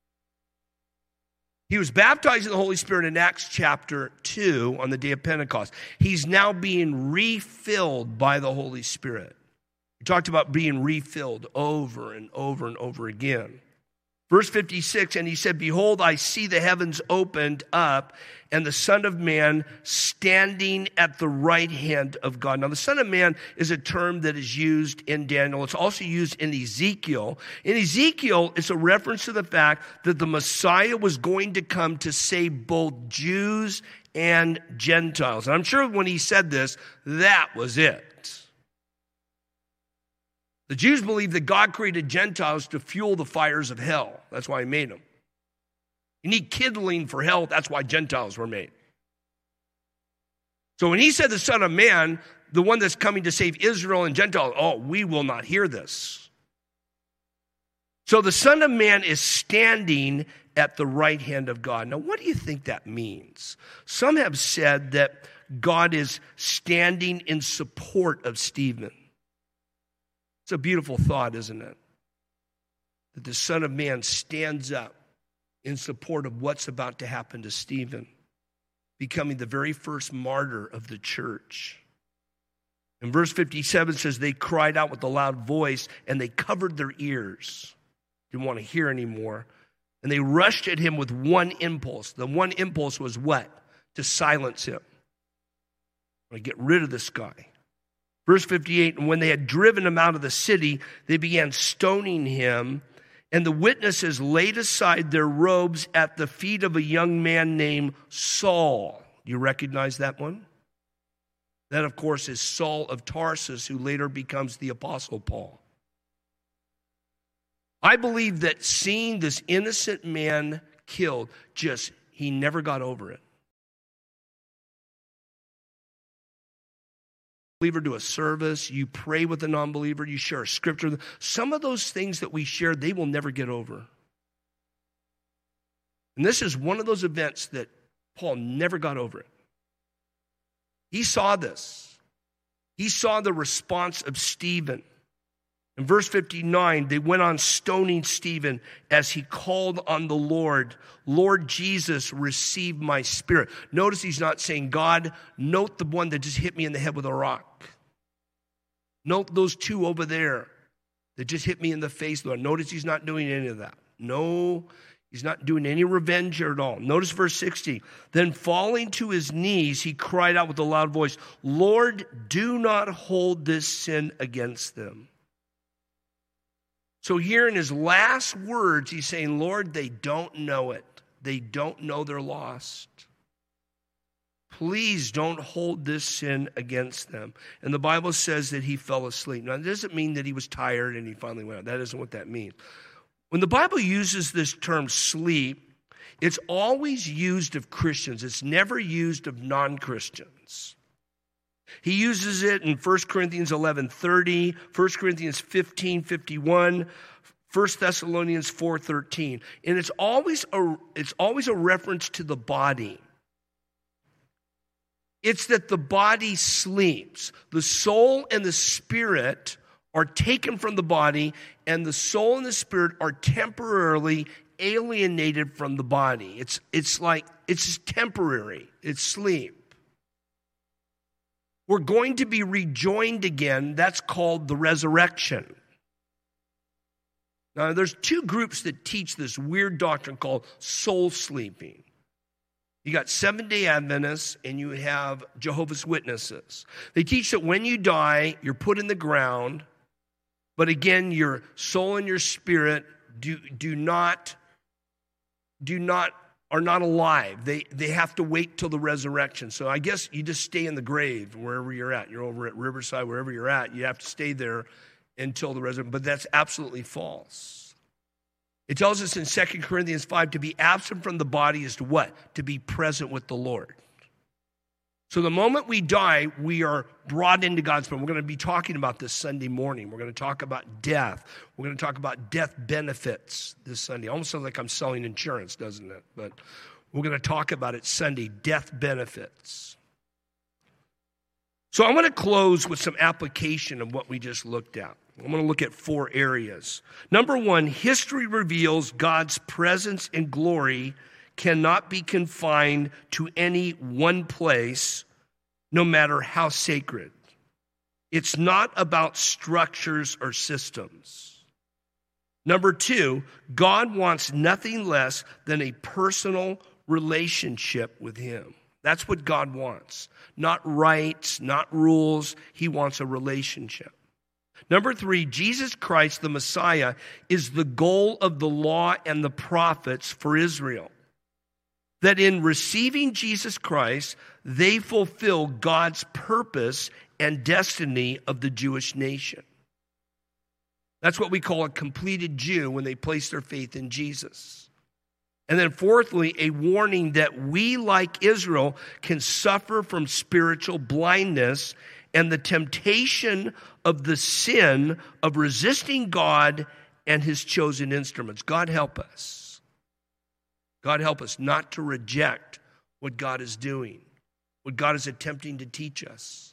He was baptized in the Holy Spirit in Acts chapter two on the day of Pentecost. He's now being refilled by the Holy Spirit. We talked about being refilled over and over and over again. Verse fifty-six, and he said, behold, I see the heavens opened up and the Son of Man standing at the right hand of God. Now, the Son of Man is a term that is used in Daniel. It's also used in Ezekiel. In Ezekiel, it's a reference to the fact that the Messiah was going to come to save both Jews and Gentiles. And I'm sure when he said this, that was it. The Jews believed that God created Gentiles to fuel the fires of hell. That's why he made them. You need kindling for hell. That's why Gentiles were made. So when he said the Son of Man, the one that's coming to save Israel and Gentiles, oh, we will not hear this. So the Son of Man is standing at the right hand of God. Now, what do you think that means? Some have said that God is standing in support of Stephen. It's a beautiful thought, isn't it? That the Son of Man stands up in support of what's about to happen to Stephen, becoming the very first martyr of the church. And verse fifty-seven says, they cried out with a loud voice and they covered their ears. Didn't want to hear anymore. And they rushed at him with one impulse. The one impulse was what? To silence him. To get rid of this guy. Verse fifty-eight, and when they had driven him out of the city, they began stoning him. And the witnesses laid aside their robes at the feet of a young man named Saul. You recognize that one? That, of course, is Saul of Tarsus, who later becomes the Apostle Paul. I believe that seeing this innocent man killed, just, he never got over it. Believer do a service, you pray with a non-believer, you share a scripture. Some of those things that we share, they will never get over. And this is one of those events that Paul never got over it. He saw this. He saw the response of Stephen. In verse fifty-nine, they went on stoning Stephen as he called on the Lord. Lord Jesus, receive my spirit. Notice he's not saying, God, note the one that just hit me in the head with a rock. Note those two over there that just hit me in the face, Lord. Notice he's not doing any of that. No, he's not doing any revenge at all. Notice verse sixty. Then falling to his knees, he cried out with a loud voice, Lord, do not hold this sin against them. So here in his last words, he's saying, Lord, they don't know it. They don't know they're lost. Please don't hold this sin against them. And the Bible says that he fell asleep. Now, it doesn't mean that he was tired and he finally went out. That isn't what that means. When the Bible uses this term sleep, it's always used of Christians. It's never used of non-Christians. He uses it in First Corinthians eleven thirty, First Corinthians fifteen fifty-one, First Thessalonians four thirteen. And it's always a, it's always a reference to the body. It's that the body sleeps. The soul and the spirit are taken from the body, and the soul and the spirit are temporarily alienated from the body. It's, it's like, it's just temporary. It's sleep. We're going to be rejoined again. That's called the resurrection. Now, there's two groups that teach this weird doctrine called soul sleeping. You got Seventh-day Adventists and you have Jehovah's Witnesses. They teach that when you die, you're put in the ground, but again, your soul and your spirit do, do not, do not, are not alive. They, they have to wait till the resurrection. So I guess you just stay in the grave wherever you're at. You're over at Riverside, wherever you're at. You have to stay there until the resurrection. But that's absolutely false. It tells us in Second Corinthians five to be absent from the body is to what? To be present with the Lord. So the moment we die, we are brought into God's presence. We're going to be talking about this Sunday morning. We're going to talk about death. We're going to talk about death benefits this Sunday. Almost sounds like I'm selling insurance, doesn't it? But we're going to talk about it Sunday, death benefits. So I want to close with some application of what we just looked at. I'm going to look at four areas. Number one, history reveals God's presence and glory cannot be confined to any one place, no matter how sacred. It's not about structures or systems. Number two, God wants nothing less than a personal relationship with him. That's what God wants. Not rights, not rules. He wants a relationship. Number three, Jesus Christ, the Messiah, is the goal of the law and the prophets for Israel. That in receiving Jesus Christ, they fulfill God's purpose and destiny of the Jewish nation. That's what we call a completed Jew when they place their faith in Jesus. And then fourthly, a warning that we, like Israel, can suffer from spiritual blindness and the temptation of the sin of resisting God and his chosen instruments. God help us. God help us not to reject what God is doing, what God is attempting to teach us.